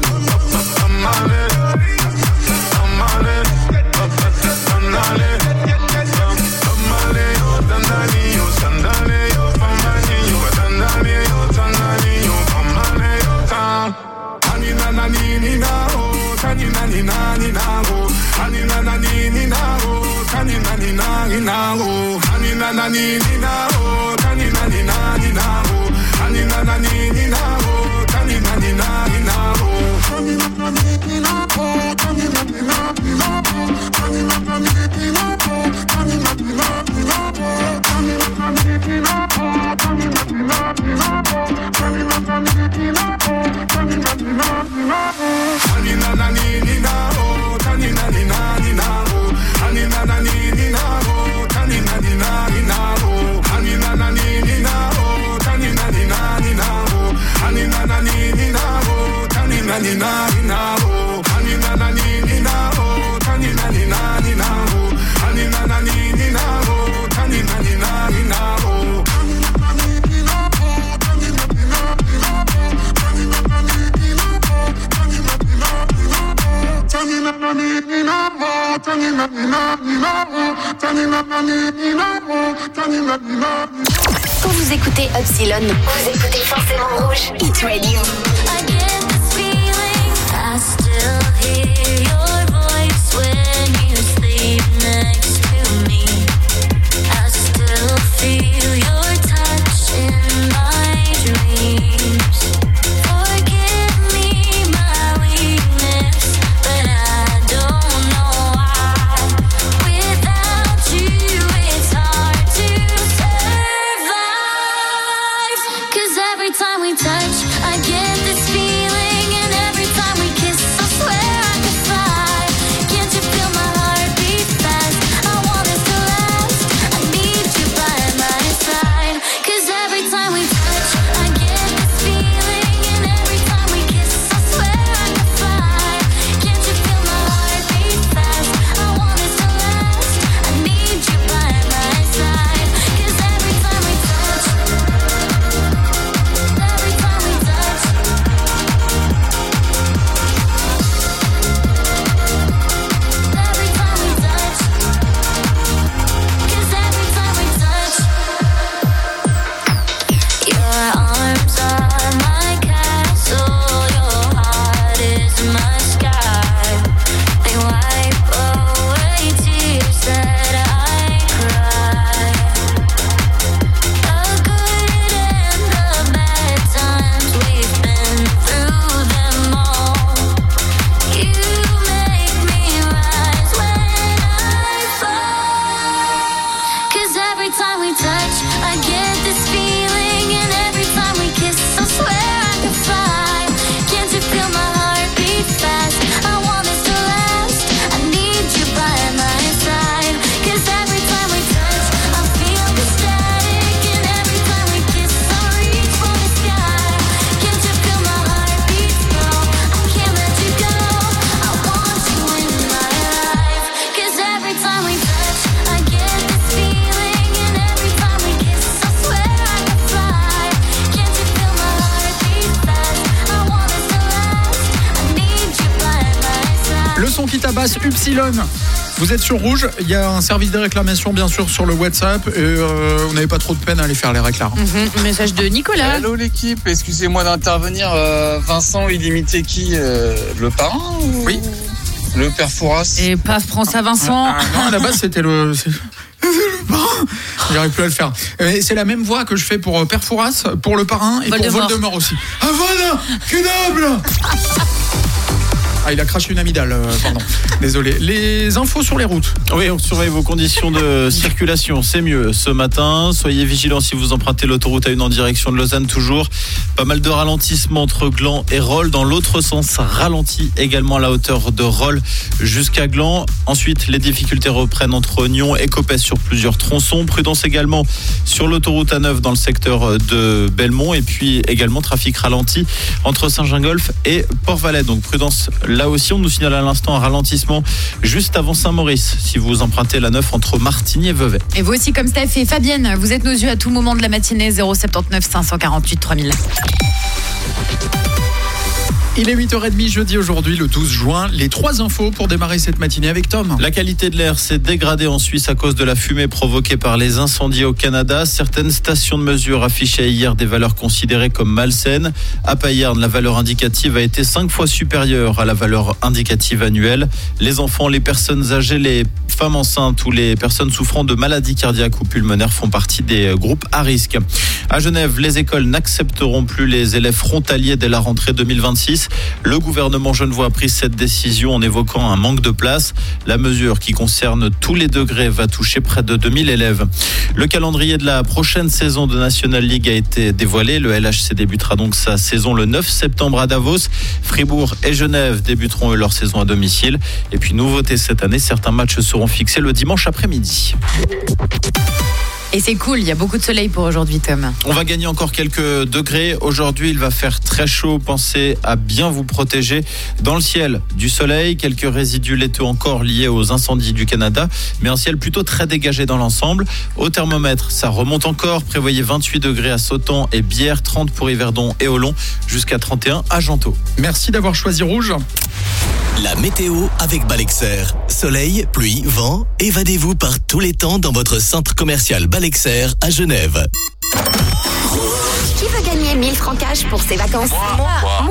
come on in, come on in, come on in, come on in, oh dandani, oh sandali, oh pamani, oh dandani, oh dandani, oh pamani, oh tan. Anina nani nina oh, tanina nina nina oh, anina nani nina oh, tanina nina nina oh, anina nani nina oh, tanina nina nina oh, anina nani nina oh, tanina nina nina oh, anina nani nina oh, tanina nina nina oh, anina nani nina oh, tanina nina nina oh, anina nani nina oh, tanina nina nina oh, anina nani nina oh, tanina nina nina oh, anina nani nina oh, tanina nina nina oh, anina nani nina oh, tanina nina nina oh, anina nani nina oh, tanina nina nina oh, anina nani nina oh, tanina nina nina oh, anina nani nina oh, tanina nina nina oh, anina nani nina oh, tanina nina nina oh, anina nani nina oh, tanina nina nina oh, anina nani nina oh, tanina nina nina oh, tanina nani nina oh, tanina nina nina oh, tanina nani nina oh, tanina nina nina. Quand vous écoutez Upsilon, vous écoutez forcément Rouge. Hit Radio. I get this feeling, I still hear your voice when you sleep next to me. I still feel your touch in my dreams. Forgive me my weakness, but I don't know why. Without you, it's hard to survive. 'Cause every time we touch, I get this arobase upsilon. Vous êtes sur Rouge, il y a un service de réclamation bien sûr sur le WhatsApp et euh, on n'avait pas trop de peine à aller faire les réclams. Mm-hmm. Message de Nicolas. Hello l'équipe, excusez-moi d'intervenir. Euh, Vincent, il imitait qui euh, le parrain ou... Oui. Le père Fouras. Et pas France à Vincent. Ah, non, à la base c'était le... C'est... le parrain. J'arrive plus à le faire. Mais c'est la même voix que je fais pour Père Fouras, pour le parrain et Voldemort. pour Voldemort aussi. Avada Kedavra. Ah, il a craché une amygdale, euh, pardon. Désolé. Les infos sur les routes. Oui, on surveille vos conditions de circulation, c'est mieux ce matin. Soyez vigilants si vous empruntez l'autoroute A un en direction de Lausanne, toujours. Pas mal de ralentissements entre Gland et Rolle. Dans l'autre sens, ralenti également à la hauteur de Rolle jusqu'à Gland. Ensuite, les difficultés reprennent entre Nyon et Copès sur plusieurs tronçons. Prudence également sur l'autoroute A neuf dans le secteur de Belmont. Et puis également trafic ralenti entre Saint-Gingolph et Port-Valais. Donc prudence là aussi. On nous signale à l'instant un ralentissement juste avant Saint-Maurice si vous empruntez la neuf entre Martigny et Vevey. Et vous aussi comme Steph et Fabienne, vous êtes nos yeux à tout moment de la matinée. Zéro sept neuf cinq cent quarante-huit trois mille. Il est huit heures trente jeudi aujourd'hui, le douze juin. Les trois infos pour démarrer cette matinée avec Tom. La qualité de l'air s'est dégradée en Suisse à cause de la fumée provoquée par les incendies au Canada. Certaines stations de mesure affichaient hier des valeurs considérées comme malsaines. À Payerne, la valeur indicative a été cinq fois supérieure à la valeur indicative annuelle. Les enfants, les personnes âgées, les femmes enceintes ou les personnes souffrant de maladies cardiaques ou pulmonaires font partie des groupes à risque. À Genève, les écoles n'accepteront plus les élèves frontaliers dès la rentrée deux mille vingt-six. Le gouvernement genevois a pris cette décision en évoquant un manque de place. La mesure qui concerne tous les degrés va toucher près de deux mille élèves. Le calendrier de la prochaine saison de National League a été dévoilé. Le L H C débutera donc sa saison le neuf septembre à Davos. Fribourg et Genève débuteront eux leur saison à domicile. Et puis nouveauté cette année, certains matchs seront fixés le dimanche après-midi. Et c'est cool, il y a beaucoup de soleil pour aujourd'hui, Tom. On va gagner encore quelques degrés. Aujourd'hui, il va faire très chaud. Pensez à bien vous protéger. Dans le ciel, du soleil, quelques résidus laiteux encore liés aux incendies du Canada, mais un ciel plutôt très dégagé dans l'ensemble. Au thermomètre, ça remonte encore. Prévoyez vingt-huit degrés à Sautan et Bière, trente pour Yverdon et Olon, jusqu'à trente et un à Gentot. Merci d'avoir choisi Rouge. La météo avec Balexer. Soleil, pluie, vent. Évadez-vous par tous les temps dans votre centre commercial Balexer à Genève. Qui veut gagner mille francs cash pour ses vacances? Moi, moi.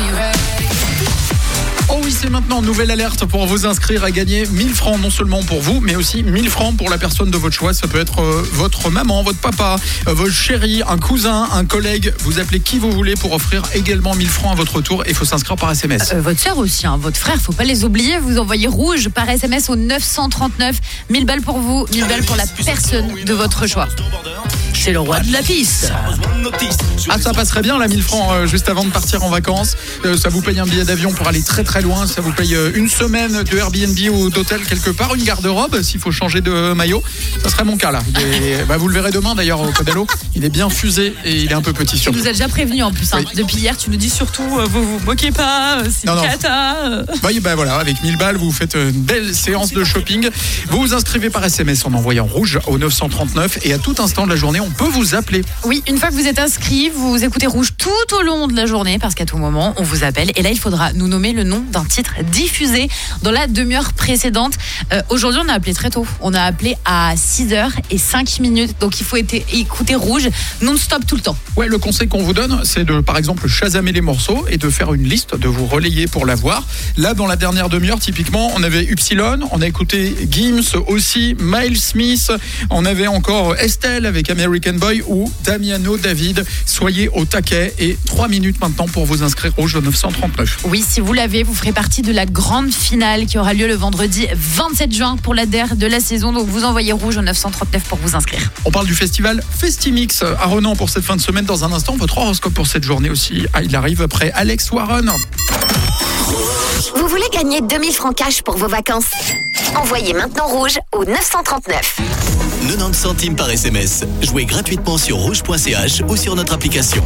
Oh oui, c'est maintenant, nouvelle alerte pour vous inscrire à gagner mille francs, non seulement pour vous, mais aussi mille francs pour la personne de votre choix. Ça peut être euh, votre maman, votre papa, euh, votre chéri, un cousin, un collègue. Vous appelez qui vous voulez pour offrir également mille francs à votre tour. Il faut s'inscrire par S M S. Euh, votre sœur aussi, hein, votre frère, faut pas les oublier. Vous envoyez Rouge par S M S au neuf cent trente-neuf. mille balles pour vous, mille balles pour la personne de votre choix. C'est le roi de la piste. Ah, ça passerait bien, la mille francs, euh, juste avant de partir en vacances. Euh, ça vous paye un billet d'avion pour aller très très loin. Ça vous paye euh, une semaine de Airbnb ou d'hôtel quelque part, une garde-robe s'il faut changer de maillot. Ça serait mon cas là. Il est, bah, vous le verrez demain d'ailleurs au Codello. Il est bien fusé et il est un peu petit Tu surtout. nous as déjà prévenu en plus. Hein. Oui. Depuis hier, tu nous dis surtout, euh, vous vous moquez pas, euh, c'est Non, non. cata. euh. Oui, bah voilà, avec mille balles, vous faites une belle séance de shopping. Vous vous inscrivez par S M S en envoyant Rouge au neuf cent trente-neuf et à tout instant de la journée, on peut vous appeler. Oui, une fois que vous êtes inscrit, vous écoutez Rouge tout au long de la journée parce qu'à tout moment, on vous appelle. Et là, il faudra nous nommer le nom d'un titre diffusé dans la demi-heure précédente. Euh, aujourd'hui, on a appelé très tôt. On a appelé à six heures et cinq minutes. Donc, il faut été- écouter Rouge non-stop tout le temps. Ouais, le conseil qu'on vous donne, c'est de, par exemple, chasamer les morceaux et de faire une liste, de vous relayer pour l'avoir. Là, dans la dernière demi-heure, typiquement, on avait Upsilon, on a écouté Gims aussi, Miles Smith, on avait encore Estelle avec American Boy ou Damiano David. Soyez au taquet et trois minutes maintenant pour vous inscrire Rouge au neuf cent trente-neuf. Oui, si vous l'avez, vous ferez partie de la grande finale qui aura lieu le vendredi vingt-sept juin pour la D E R de la saison. Donc, vous envoyez Rouge au neuf cent trente-neuf pour vous inscrire. On parle du festival Festimix à Renan pour cette fin de semaine. Dans un instant, votre horoscope pour cette journée aussi. Ah, il arrive après Alex Warren. Vous voulez gagner deux mille francs cash pour vos vacances? Envoyez maintenant Rouge au neuf cent trente-neuf. quatre-vingt-dix centimes par S M S. Jouez gratuitement sur rouge point c h ou sur notre application.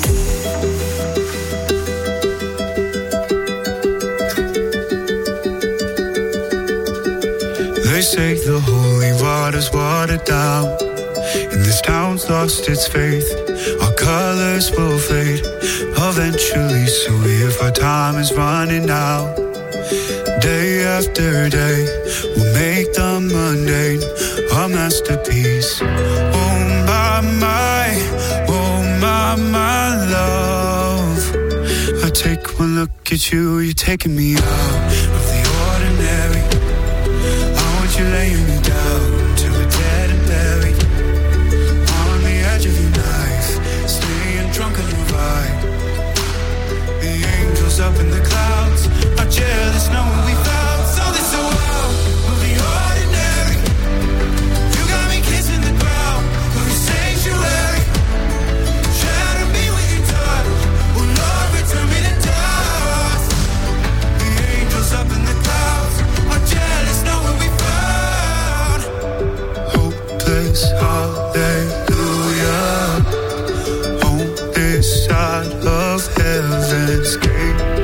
They say the holy water's watered down, and this town's lost its faith. Our colors will fade eventually, so if our time is running out, day after day. We'll make the mundane a masterpiece. Oh my, my, oh my, my love. I take one look at you, you're taking me out of the ordinary. I want you laying me down till we're dead and buried. On the edge of your knife, staying drunk on your vibe. The angels up in the clouds are jealous knowing we found something so wild of the ordinary. You got me kissing the ground of your sanctuary. Shadow me with your touch. Oh Lord, return me to dust. The angels up in the clouds are jealous knowing we found hopeless hallelujah on this side of heaven's gate.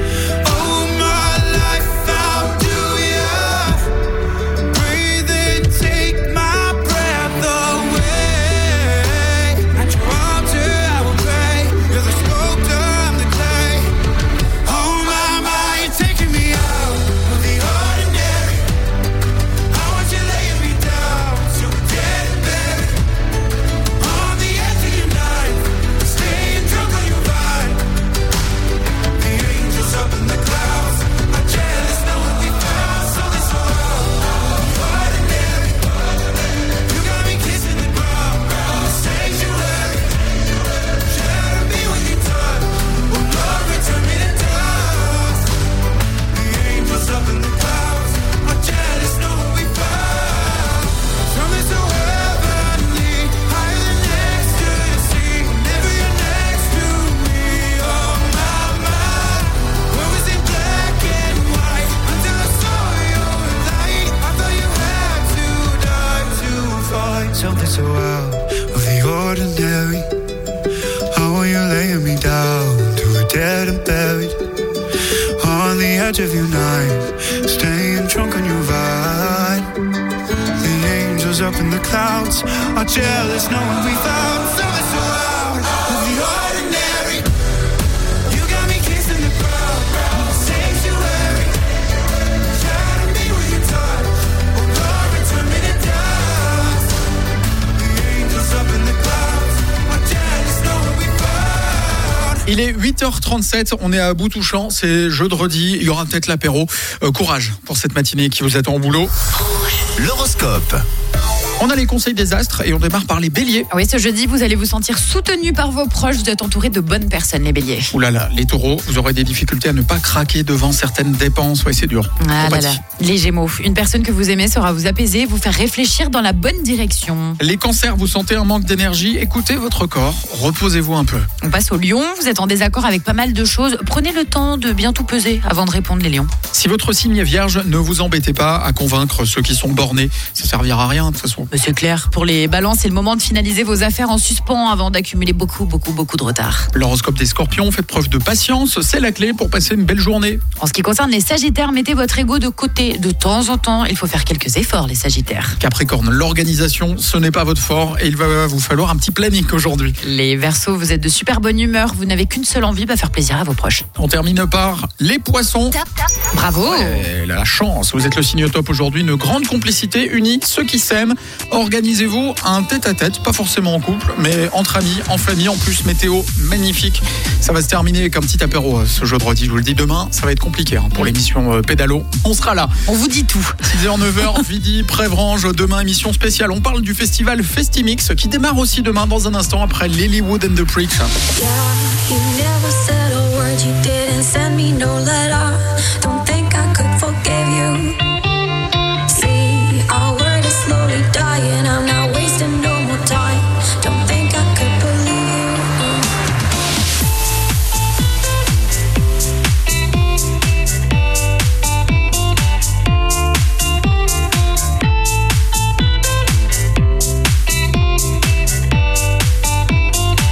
Something so out of the ordinary. How are you laying me down to a dead and buried? On the edge of your night, staying drunk on your vibe. The angels up in the clouds are jealous knowing we found something so out of the ordinary. You got me kissing the ground of the sanctuary. Shadow me with your touch. Oh Lord, return me to dust. Up in the clouds, are jealous knowing we found. Il est huit heures trente-sept, on est à bout touchant, c'est jeudi, il y aura peut-être l'apéro. Euh, courage pour cette matinée qui vous attend au boulot. L'horoscope. On a les conseils des astres et on démarre par les béliers. Oui, ce jeudi, vous allez vous sentir soutenu par vos proches. Vous êtes entouré de bonnes personnes, les béliers. Ouh là là, les taureaux, vous aurez des difficultés à ne pas craquer devant certaines dépenses. Ouais, c'est dur. Ah là là. Les gémeaux, une personne que vous aimez saura vous apaiser, vous faire réfléchir dans la bonne direction. Les cancers, vous sentez un manque d'énergie. Écoutez votre corps, reposez-vous un peu. On passe aux lions, vous êtes en désaccord avec pas mal de choses. Prenez le temps de bien tout peser avant de répondre, les lions. Si votre signe est vierge, ne vous embêtez pas à convaincre ceux qui sont bornés. Ça servira à rien, de toute façon. Mais c'est clair, pour les balances, c'est le moment de finaliser vos affaires en suspens avant d'accumuler beaucoup, beaucoup, beaucoup de retard. L'horoscope des scorpions, faites preuve de patience, c'est la clé pour passer une belle journée. En ce qui concerne les sagittaires, mettez votre ego de côté. De temps en temps, il faut faire quelques efforts, les sagittaires. Capricorne, l'organisation, ce n'est pas votre fort et il va vous falloir un petit planning aujourd'hui. Les verseaux, vous êtes de super bonne humeur, vous n'avez qu'une seule envie, bah faire plaisir à vos proches. On termine par les poissons. Tap, tap. Bravo. Ouais, la chance, vous êtes le signe top aujourd'hui, une grande complicité unique, ceux qui s'aiment. Organisez-vous un tête-à-tête, pas forcément en couple, mais entre amis, en famille. En plus, météo magnifique. Ça va se terminer avec un petit apéro ce jeudi, je vous le dis. Demain, ça va être compliqué hein, pour l'émission euh, Pédalo. On sera là. On vous dit tout. six heures neuf heures, Vidi, Prévrange. Demain, émission spéciale. On parle du festival Festimix qui démarre aussi demain dans un instant après Lilywood and the Preach. Yeah, you never said a word, you didn't send me no letter. Don't think I could forgive you. See, our word is slowly dying. I'm not wasting no more time. Don't think I could believe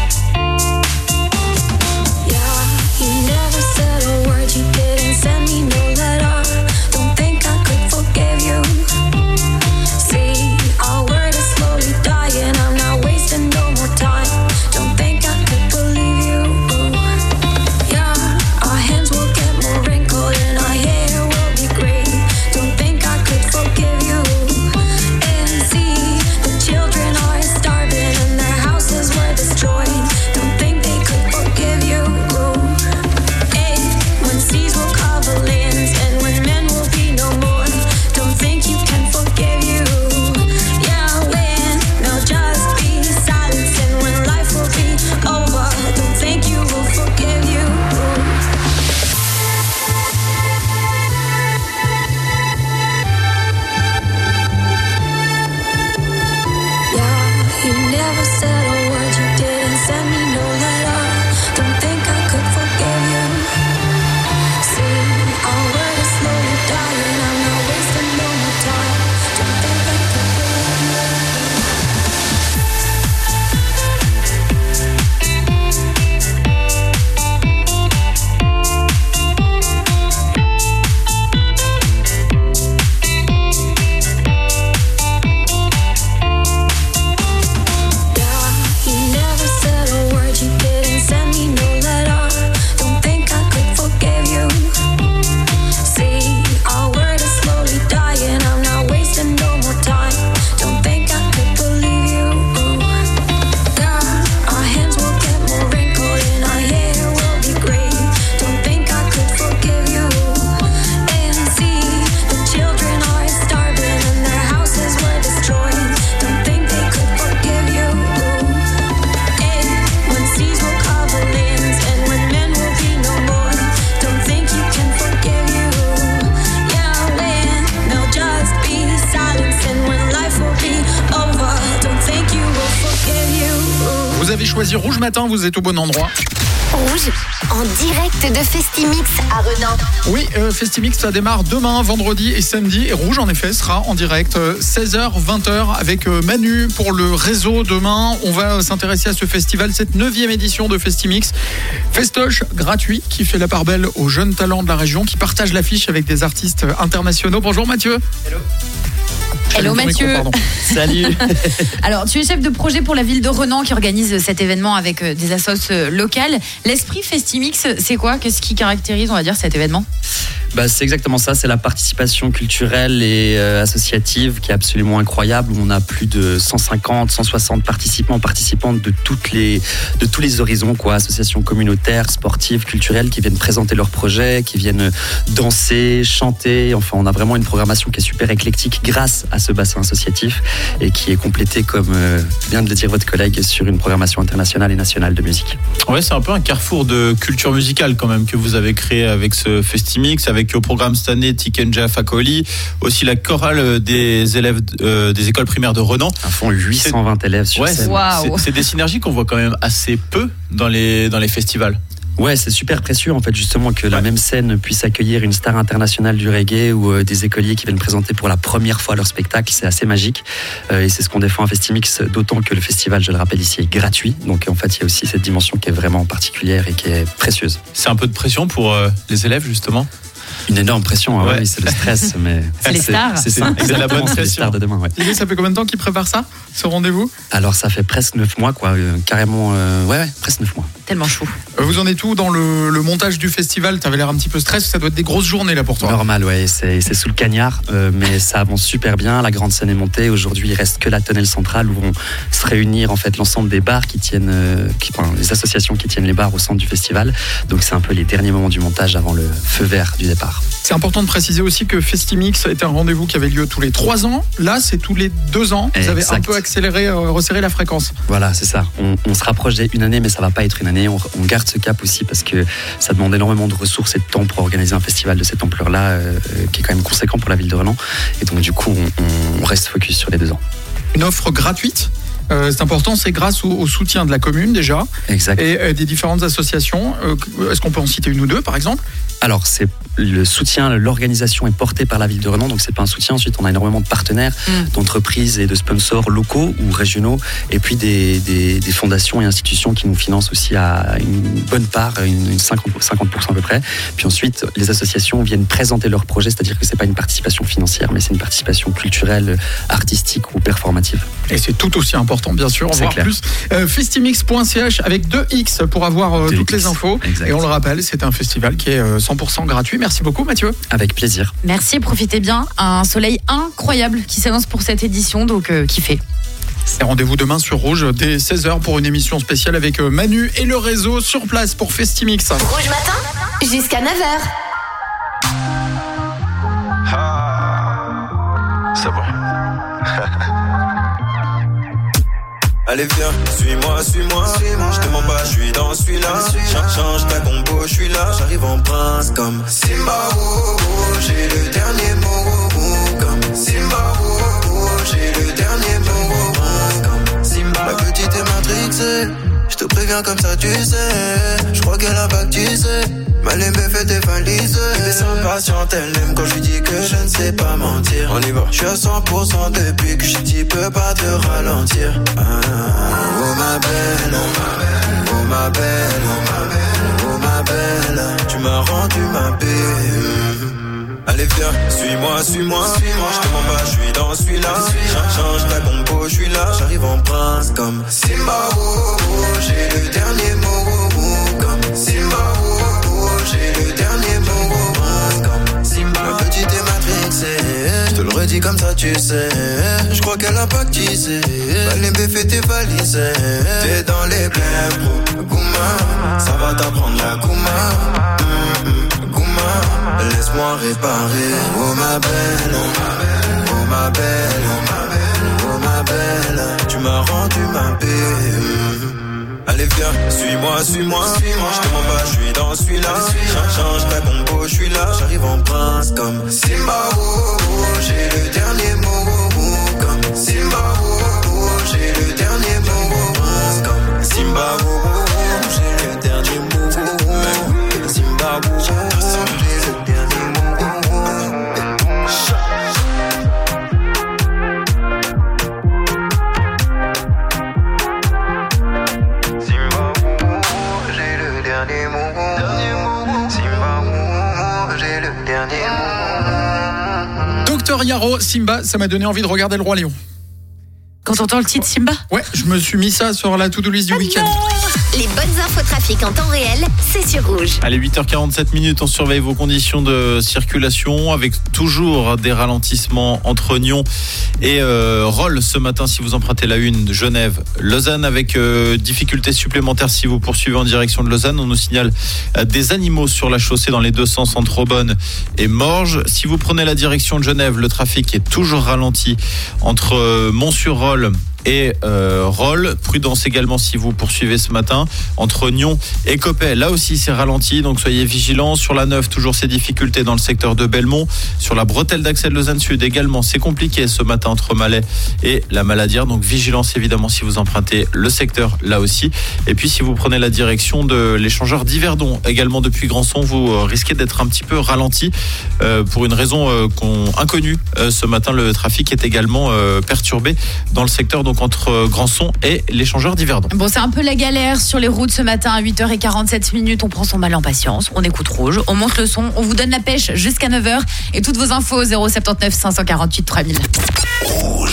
Yeah, you never said a word, you didn't send me no avez choisi Rouge Matin, vous êtes au bon endroit. Rouge, en direct de Festimix à Renan. Oui, euh, Festimix, ça démarre demain, vendredi et samedi. Et Rouge, en effet, sera en direct euh, seize heures, vingt heures avec euh, Manu pour le réseau. Demain, on va euh, s'intéresser à ce festival, cette neuvième édition de Festimix. Festoche gratuit qui fait la part belle aux jeunes talents de la région, qui partagent l'affiche avec des artistes euh, internationaux. Bonjour Mathieu. Hello. Hello Mathieu. Micro, Salut. Alors, tu es chef de projet pour la ville de Renan qui organise cet événement avec des assos locales. L'esprit Festimix, c'est quoi? Qu'est-ce qui caractérise, on va dire, cet événement? Bah, c'est exactement ça, c'est la participation culturelle et euh, associative qui est absolument incroyable, où on a plus de cent cinquante, cent soixante participants, participantes de, toutes les, de tous les horizons, quoi, associations communautaires, sportives, culturelles, qui viennent présenter leurs projets, qui viennent danser, chanter. Enfin, on a vraiment une programmation qui est super éclectique grâce à ce bassin associatif et qui est complétée, comme euh, vient de le dire votre collègue, sur une programmation internationale et nationale de musique. Ouais, c'est un peu un carrefour de culture musicale quand même que vous avez créé avec ce Festimix, avec au programme cette année Tikenja Fakoli, aussi la chorale des élèves euh, des écoles primaires de Renan. À fond, huit cent vingt élèves sur ouais, scène. C'est, c'est des synergies qu'on voit quand même assez peu dans les, dans les festivals. Ouais, c'est super précieux en fait justement que la même scène puisse accueillir une star internationale du reggae ou euh, des écoliers qui viennent présenter pour la première fois leur spectacle. C'est assez magique euh, et c'est ce qu'on défend à Festimix, d'autant que le festival, je le rappelle ici, est gratuit. Donc en fait, il y a aussi cette dimension qui est vraiment particulière et qui est précieuse. C'est un peu de pression pour euh, les élèves justement? Une énorme pression, hein, ouais. Oui, c'est le stress, mais c'est les stars. C'est, c'est ça, c'est la bonne c'est les stars de demain. Ouais. Ça fait combien de temps qu'ils préparent ça, ce rendez-vous? Alors ça fait presque neuf mois, quoi, euh, carrément, euh, ouais, ouais, presque neuf mois. Tellement chou. Euh, vous en êtes où dans le, le montage du festival? T'avais l'air un petit peu stress, ça doit être des grosses journées là pour toi. Normal, ouais, c'est, c'est sous le cagnard, euh, mais ça avance super bien. La grande scène est montée. Aujourd'hui, il reste que la tonnelle centrale où vont se réunir en fait l'ensemble des bars qui tiennent, euh, qui, enfin, les associations qui tiennent les bars au centre du festival. Donc c'est un peu les derniers moments du montage avant le feu vert du départ. C'est important de préciser aussi que Festimix était un rendez-vous qui avait lieu tous les trois ans. Là, c'est tous les deux ans. Vous avez exact. un peu accéléré, euh, resserré la fréquence. Voilà, c'est ça. On, on se rapproche d'une année, mais ça va pas être une année. On, on garde ce cap aussi parce que ça demande énormément de ressources et de temps pour organiser un festival de cette ampleur-là, euh, qui est quand même conséquent pour la ville de Renan. Et donc, du coup, on, on reste focus sur les deux ans. Une offre gratuite. Euh, c'est important, c'est grâce au, au soutien de la commune déjà. Exact. Et euh, des différentes associations. Euh, est-ce qu'on peut en citer une ou deux, par exemple? Alors, c'est le soutien, l'organisation est portée par la ville de Renan, donc c'est pas un soutien. Ensuite, on a énormément de partenaires, mmh. d'entreprises et de sponsors locaux ou régionaux, et puis des, des, des fondations et institutions qui nous financent aussi à une bonne part, une, une cinquante pour cent à peu près. Puis ensuite, les associations viennent présenter leurs projets, c'est-à-dire que c'est pas une participation financière, mais c'est une participation culturelle, artistique ou performative. Et c'est tout aussi important, bien sûr. On va voir plus. Euh, Festimix point c h avec deux X pour avoir euh, toutes X. Les infos. Exact. Et on le rappelle, c'est un festival qui est euh, cent pour cent gratuit. Merci beaucoup, Mathieu. Avec plaisir. Merci, profitez bien. Un soleil incroyable qui s'annonce pour cette édition, donc euh, kiffez. Et rendez-vous demain sur Rouge dès seize heures pour une émission spéciale avec euh, Manu et le réseau sur place pour Festimix. Rouge Matin, jusqu'à neuf heures. Ah, c'est bon. Allez viens, suis-moi, suis-moi, suis-moi. Je te mens pas, je suis dans celui-là. Change, change ta combo, je suis là. J'arrive en prince comme Simba, oh, oh. J'ai le dernier mot, oh, oh. Comme Simba, oh, oh. J'ai le dernier mot, oh, oh. Comme Simba. La petite est matrixée, je te préviens comme ça tu sais. Je crois qu'elle a pas que tu sais. Mal aimé fait tes valises. Elle est impatiente, elle aime quand je lui dis que je ne sais pas mentir. On y va. Je suis à cent pour cent depuis que je dis peux pas te ralentir. Ah, oh ma belle, oh ma belle, oh ma belle, tu m'as rendu ma belle. Allez viens, suis-moi, suis-moi, suis-moi. Je te mens pas, je suis dans celui-là. Change, change ta compo, je suis là. J'arrive en prince comme Simba, oh, oh. J'ai le dernier mot, oh, oh. Comme Simba, oh, oh. J'ai le dernier mot, oh, oh. Comme Simba. Ma petite est matrixée, je te le redis comme ça tu sais. Je crois qu'elle a pas que tu sais. Balémé fait tes valises. T'es dans les plaies, bro. Gouma, ça va t'apprendre la Gouma. Mm-hmm. Gouma, laisse-moi réparer. Oh ma belle, oh ma belle, oh ma belle, oh ma belle, tu m'as rendu ma belle. Allez viens, suis-moi, suis-moi, suis-moi. Je te mens pas, je suis dans celui-là. Change, change ta combo, je suis là. J'arrive en prince comme Simba, oh, oh. J'ai le dernier mot, oh, oh. Comme Simba, oh, oh. J'ai le dernier mot, oh, oh. Comme Simba. Docteur Yaro, Simba, ça m'a donné envie de regarder Le Roi Lion. Quand t'entends le titre Simba ? Ouais, je me suis mis ça sur la to-do list du ah week-end. Les bonnes infos trafic en temps réel, c'est sur Rouge. Allez, huit heures quarante-sept minutes, on surveille vos conditions de circulation avec toujours des ralentissements entre Nyon et euh, Rolle ce matin si vous empruntez la une de Genève, Lausanne avec euh, difficultés supplémentaires si vous poursuivez en direction de Lausanne. On nous signale euh, des animaux sur la chaussée dans les deux sens entre Aubonne et Morges. Si vous prenez la direction de Genève, le trafic est toujours ralenti entre euh, Mont-sur-Rolle et euh, Rolle. Prudence également si vous poursuivez ce matin entre Nyon et Coppet. Là aussi c'est ralenti, donc soyez vigilants. Sur la neuf, toujours ces difficultés dans le secteur de Belmont. Sur la bretelle d'accès de Lausanne Sud également, c'est compliqué ce matin entre Malais et la Maladière. Donc vigilance évidemment si vous empruntez le secteur là aussi. Et puis si vous prenez la direction de l'échangeur d'Yverdon, également depuis Grandson, vous risquez d'être un petit peu ralenti euh, pour une raison euh, qu'on, inconnue. Euh, ce matin, le trafic est également euh, perturbé dans le secteur donc entre Grandson et l'échangeur d'Yverdon. Bon, c'est un peu la galère sur les routes ce matin à huit heures quarante-sept minutes. On prend son mal en patience, on écoute Rouge, on monte le son, on vous donne la pêche jusqu'à neuf heures et toutes vos infos zéro sept neuf cinq cent quarante-huit trois mille. Rouge.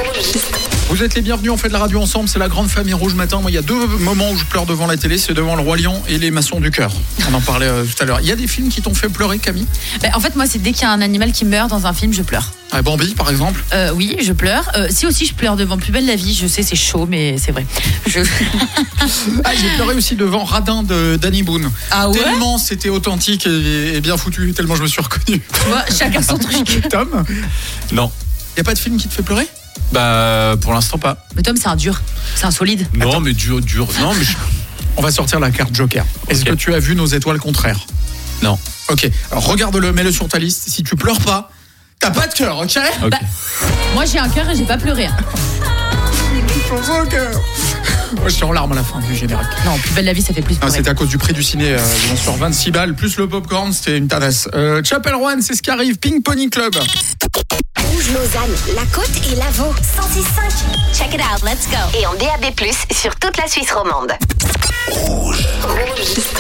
Vous êtes les bienvenus, on fait de la radio ensemble, c'est la grande famille Rouge Matin. Moi, il y a deux moments où je pleure devant la télé, c'est devant Le Roi Lion et Les Maçons du Cœur. On en parlait euh, tout à l'heure. Il y a des films qui t'ont fait pleurer, Camille ? Ben, en fait, moi, c'est dès qu'il y a un animal qui meurt dans un film, je pleure. Ah, Bambi, par exemple ? euh, Oui, je pleure. Euh, si aussi, je pleure devant Plus belle la vie. Je sais, c'est chaud, mais c'est vrai. Je... ah, j'ai pleuré aussi devant Radin de Danny Boone. Ah ouais ? Tellement c'était authentique et, et bien foutu, tellement je me suis reconnu. Tu vois, chacun son truc. Tom ? Non. Il n'y a pas de film qui te fait pleurer ? Bah, pour l'instant pas. Mais Tom, c'est un dur. C'est un solide. Non, Attends. mais dur, dur. Non, mais je... On va sortir la carte Joker. Est-ce Okay. que tu as vu Nos étoiles contraires ? Non. Ok, alors regarde-le, mets-le sur ta liste. Si tu pleures pas, t'as pas de cœur, ok ? okay. Bah, moi, j'ai un cœur et j'ai pas pleuré. Hein. Ton cœur. Moi, je suis en larmes à la fin du générique. Non, Plus belle la vie, ça fait plus pleurer. Ah, c'était à cause du prix du ciné, euh, bien sûr, vingt-six balles, plus le popcorn, c'était une tadasse. Euh, Chapel Rouen, c'est ce qui arrive, Ping Pony Club. Rouge Lausanne, la côte et Lavaux, cent six virgule cinq. Check it out, let's go. Et en D A B plus, sur toute la Suisse romande. Rouge. Allô ?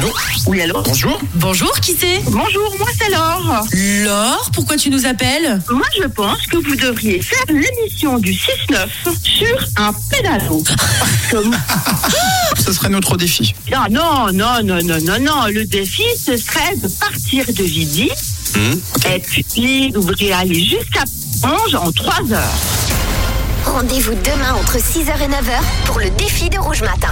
Oui, allô ? Bonjour. Bonjour, qui c'est ? Bonjour, moi c'est Laure. Laure, pourquoi tu nous appelles ? Moi je pense que vous devriez faire l'émission du six neuf sur un pédalo. Comme... Ce serait notre défi. Ah non, non, non, non, non, non. Le défi, ce serait de partir de Vidy mmh, okay. et puis vous devriez aller jusqu'à Ponge en trois heures. Rendez-vous demain entre six heures et neuf heures pour le défi de Rouge Matin.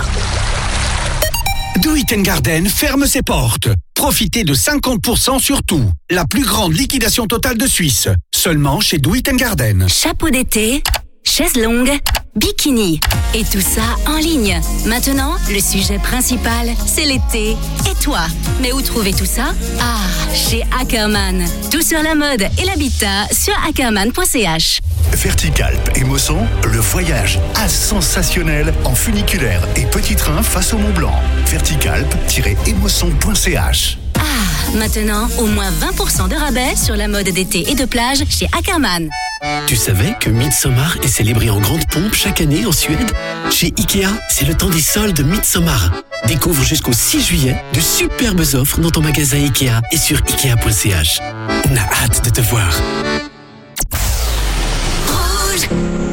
Do It Garden ferme ses portes. Profitez de cinquante pour cent sur tout. La plus grande liquidation totale de Suisse. Seulement chez Do It Garden. Chapeau d'été, chaise longue, bikini. Et tout ça en ligne. Maintenant, le sujet principal, c'est l'été. Et toi ? Mais où trouver tout ça ? Ah, chez Ackerman. Tout sur la mode et l'habitat sur ackerman point c h. Verticalp et Mosson, le voyage à sensationnel en funiculaire et petit train face au Mont Blanc. verticalp tiret émosson point c h. Ah, maintenant, au moins vingt pour cent de rabais sur la mode d'été et de plage chez Ackerman. Tu savais que Midsommar est célébré en grande pompe chaque année en Suède ? Chez Ikea, c'est le temps des soldes Midsommar. Découvre jusqu'au six juillet de superbes offres dans ton magasin Ikea et sur ikea point c h. On a hâte de te voir. Rouge.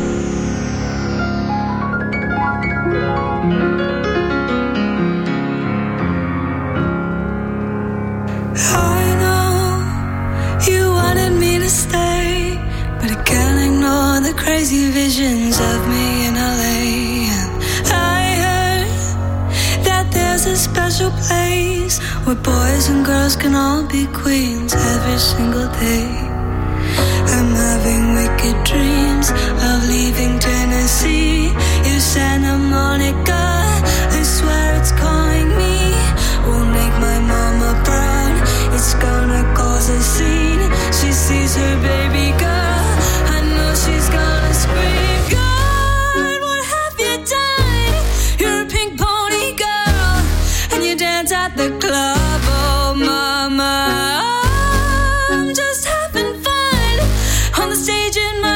I know you wanted me to stay, but I can't ignore the crazy visions of me in L A. And I heard that there's a special place where boys and girls can all be queens every single day. I'm having wicked dreams of leaving Tennessee. You Santa Monica, I swear it's calling me. We'll make my mama proud. It's gonna cause a scene. She sees her baby girl. I know she's gonna scream. God, what have you done? You're a pink pony girl, and you dance at the club. Oh, mama, I'm just having fun on the stage in my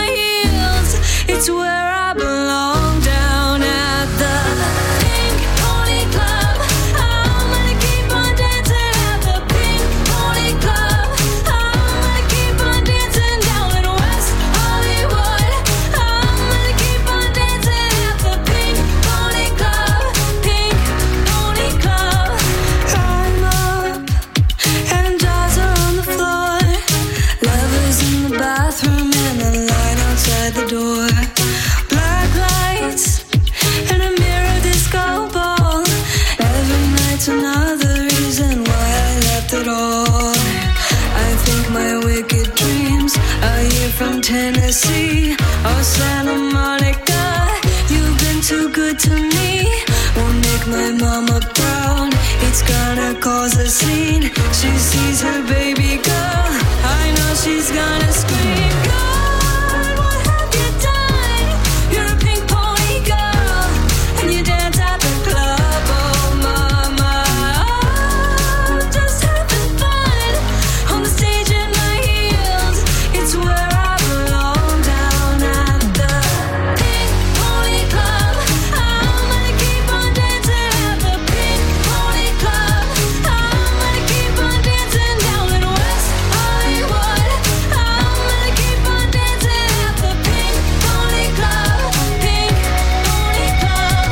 Tennessee or Santa Monica. You've been too good to me. Won't make my mama proud. It's gonna cause a scene. She sees her baby girl. I know she's gonna scream. God, what have you done? You're a pink pony girl, and you dance at the club. Oh, mama, I'm just having fun on the stage in my heels. It's where I belong, down at the Pink Pony Club. I'm gonna keep on dancing at the Pink Pony Club. I'm gonna keep on dancing down in West Hollywood. I'm gonna keep on dancing at the Pink Pony Club. Pink Pony Club.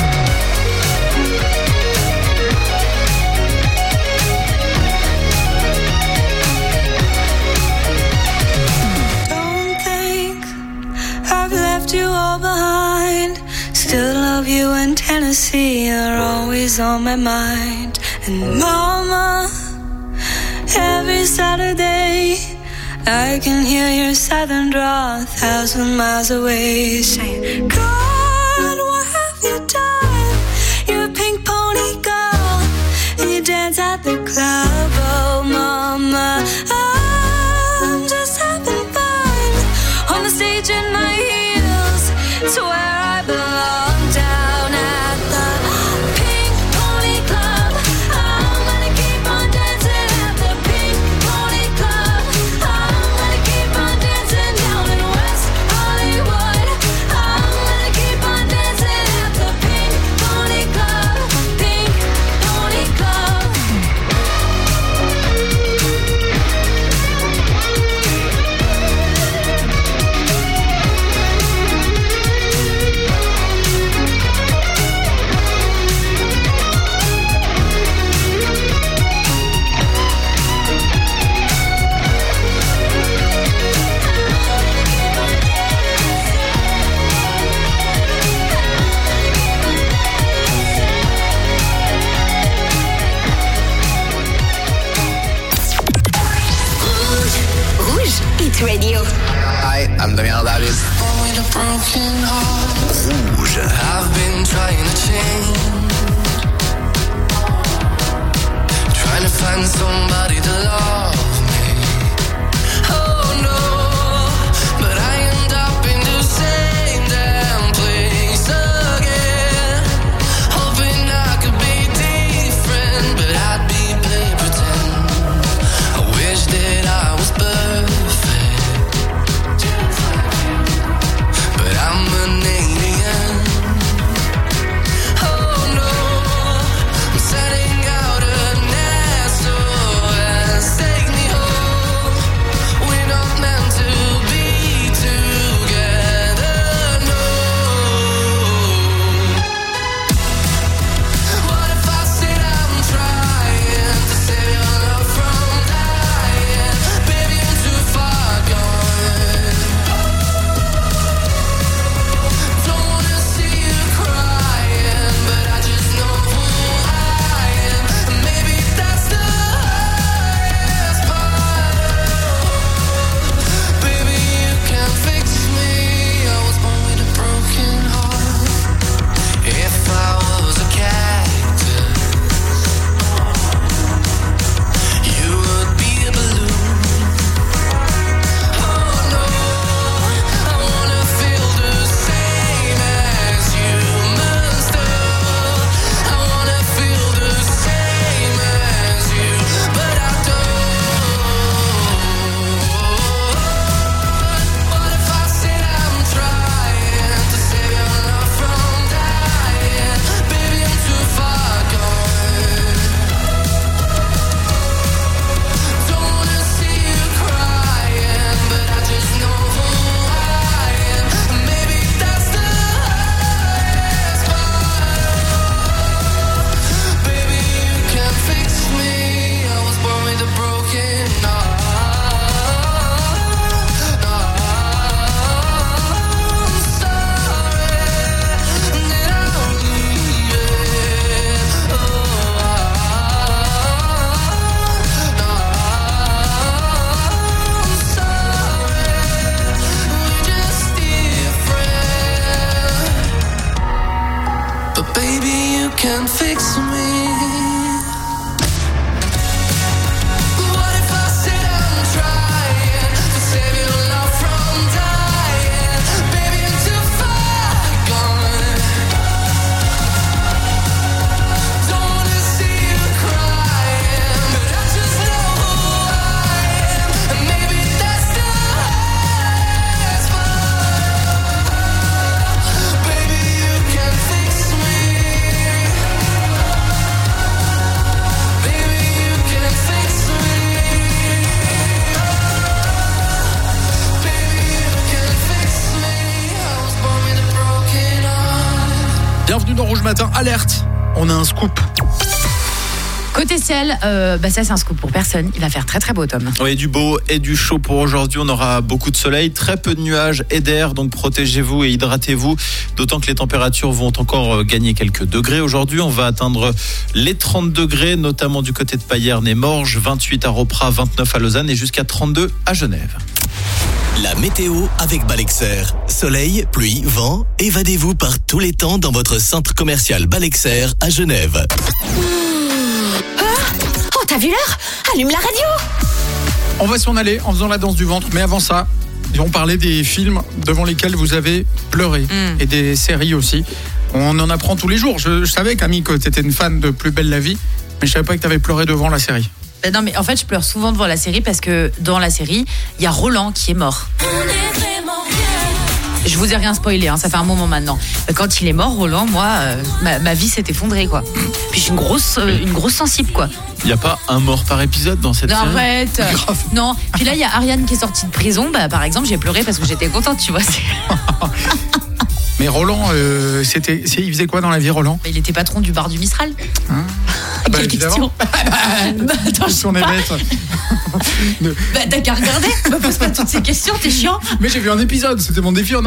Don't think I've left you all behind. Still love you in Tennessee. You're always on my mind. And mama, every Saturday I can hear your southern drawl a thousand miles away, saying, God, what have you done? You're a pink pony girl, and you dance at the club. Oh, mama, I'm just having fun on the stage in my heels. It's where I belong, down at the Pink Pony Club. I'm gonna keep on dancing at the Pink Pony Club. I'm gonna keep on dancing down in West Hollywood. I'm gonna keep on dancing at the Pink Pony Club. Pink Pony Club. Rouge Hit Radio. Hi, I'm Damien David. With a broken heart, Rouge. I've been trying to change, trying to find somebody to love me. Oh no, but I end up in the same damn place again, hoping I could be different, but I'd be play pretend. I wish that I was perfect, but I'm an alien. Oh no, I'm setting out an S O S. Take me can fix me. Bienvenue dans Rouge Matin, alerte, on a un scoop. Côté ciel, euh, bah ça c'est un scoop pour personne. Il va faire très très beau, Tom. Oui, du beau et du chaud pour aujourd'hui. On aura beaucoup de soleil, très peu de nuages et d'air. Donc protégez-vous et hydratez-vous. D'autant que les températures vont encore gagner quelques degrés aujourd'hui. On va atteindre les trente degrés, notamment du côté de Payerne et Morges, vingt-huit à Ropra, vingt-neuf à Lausanne et jusqu'à trente-deux à Genève. La météo avec Balexer. Soleil, pluie, vent. Évadez-vous par tous les temps dans votre centre commercial Balexer à Genève. Oh, t'as vu l'heure? Allume la radio. On va s'en aller en faisant la danse du ventre, mais avant ça, on parlait des films devant lesquels vous avez pleuré Mm. et des séries aussi. On en apprend tous les jours. Je, je savais, Camille, que tu étais une fan de Plus belle la vie, mais je savais pas que tu avais pleuré devant la série. Bah non, mais en fait, je pleure souvent devant la série parce que dans la série, il y a Roland qui est mort. Je vous ai rien spoilé, hein, ça fait un moment maintenant. Quand il est mort, Roland, moi, euh, ma, ma vie s'est effondrée, quoi. Puis je suis une grosse, euh, une grosse sensible, quoi. Il n'y a pas un mort par épisode dans cette Non, série? arrête. Non. Puis là, il y a Ariane qui est sortie de prison. Bah, par exemple, j'ai pleuré parce que j'étais contente, tu vois. C'est- Mais Roland, euh, c'était, c'est- il faisait quoi dans la vie, Roland? Il était patron du bar du Mistral. Ah bah, Quelle évidemment. question. Bah, attends, je On est sais pas. bête. Bah, t'as qu'à regarder. Me pose pas toutes ces questions, t'es chiant. Mais j'ai vu un épisode, c'était mon défi en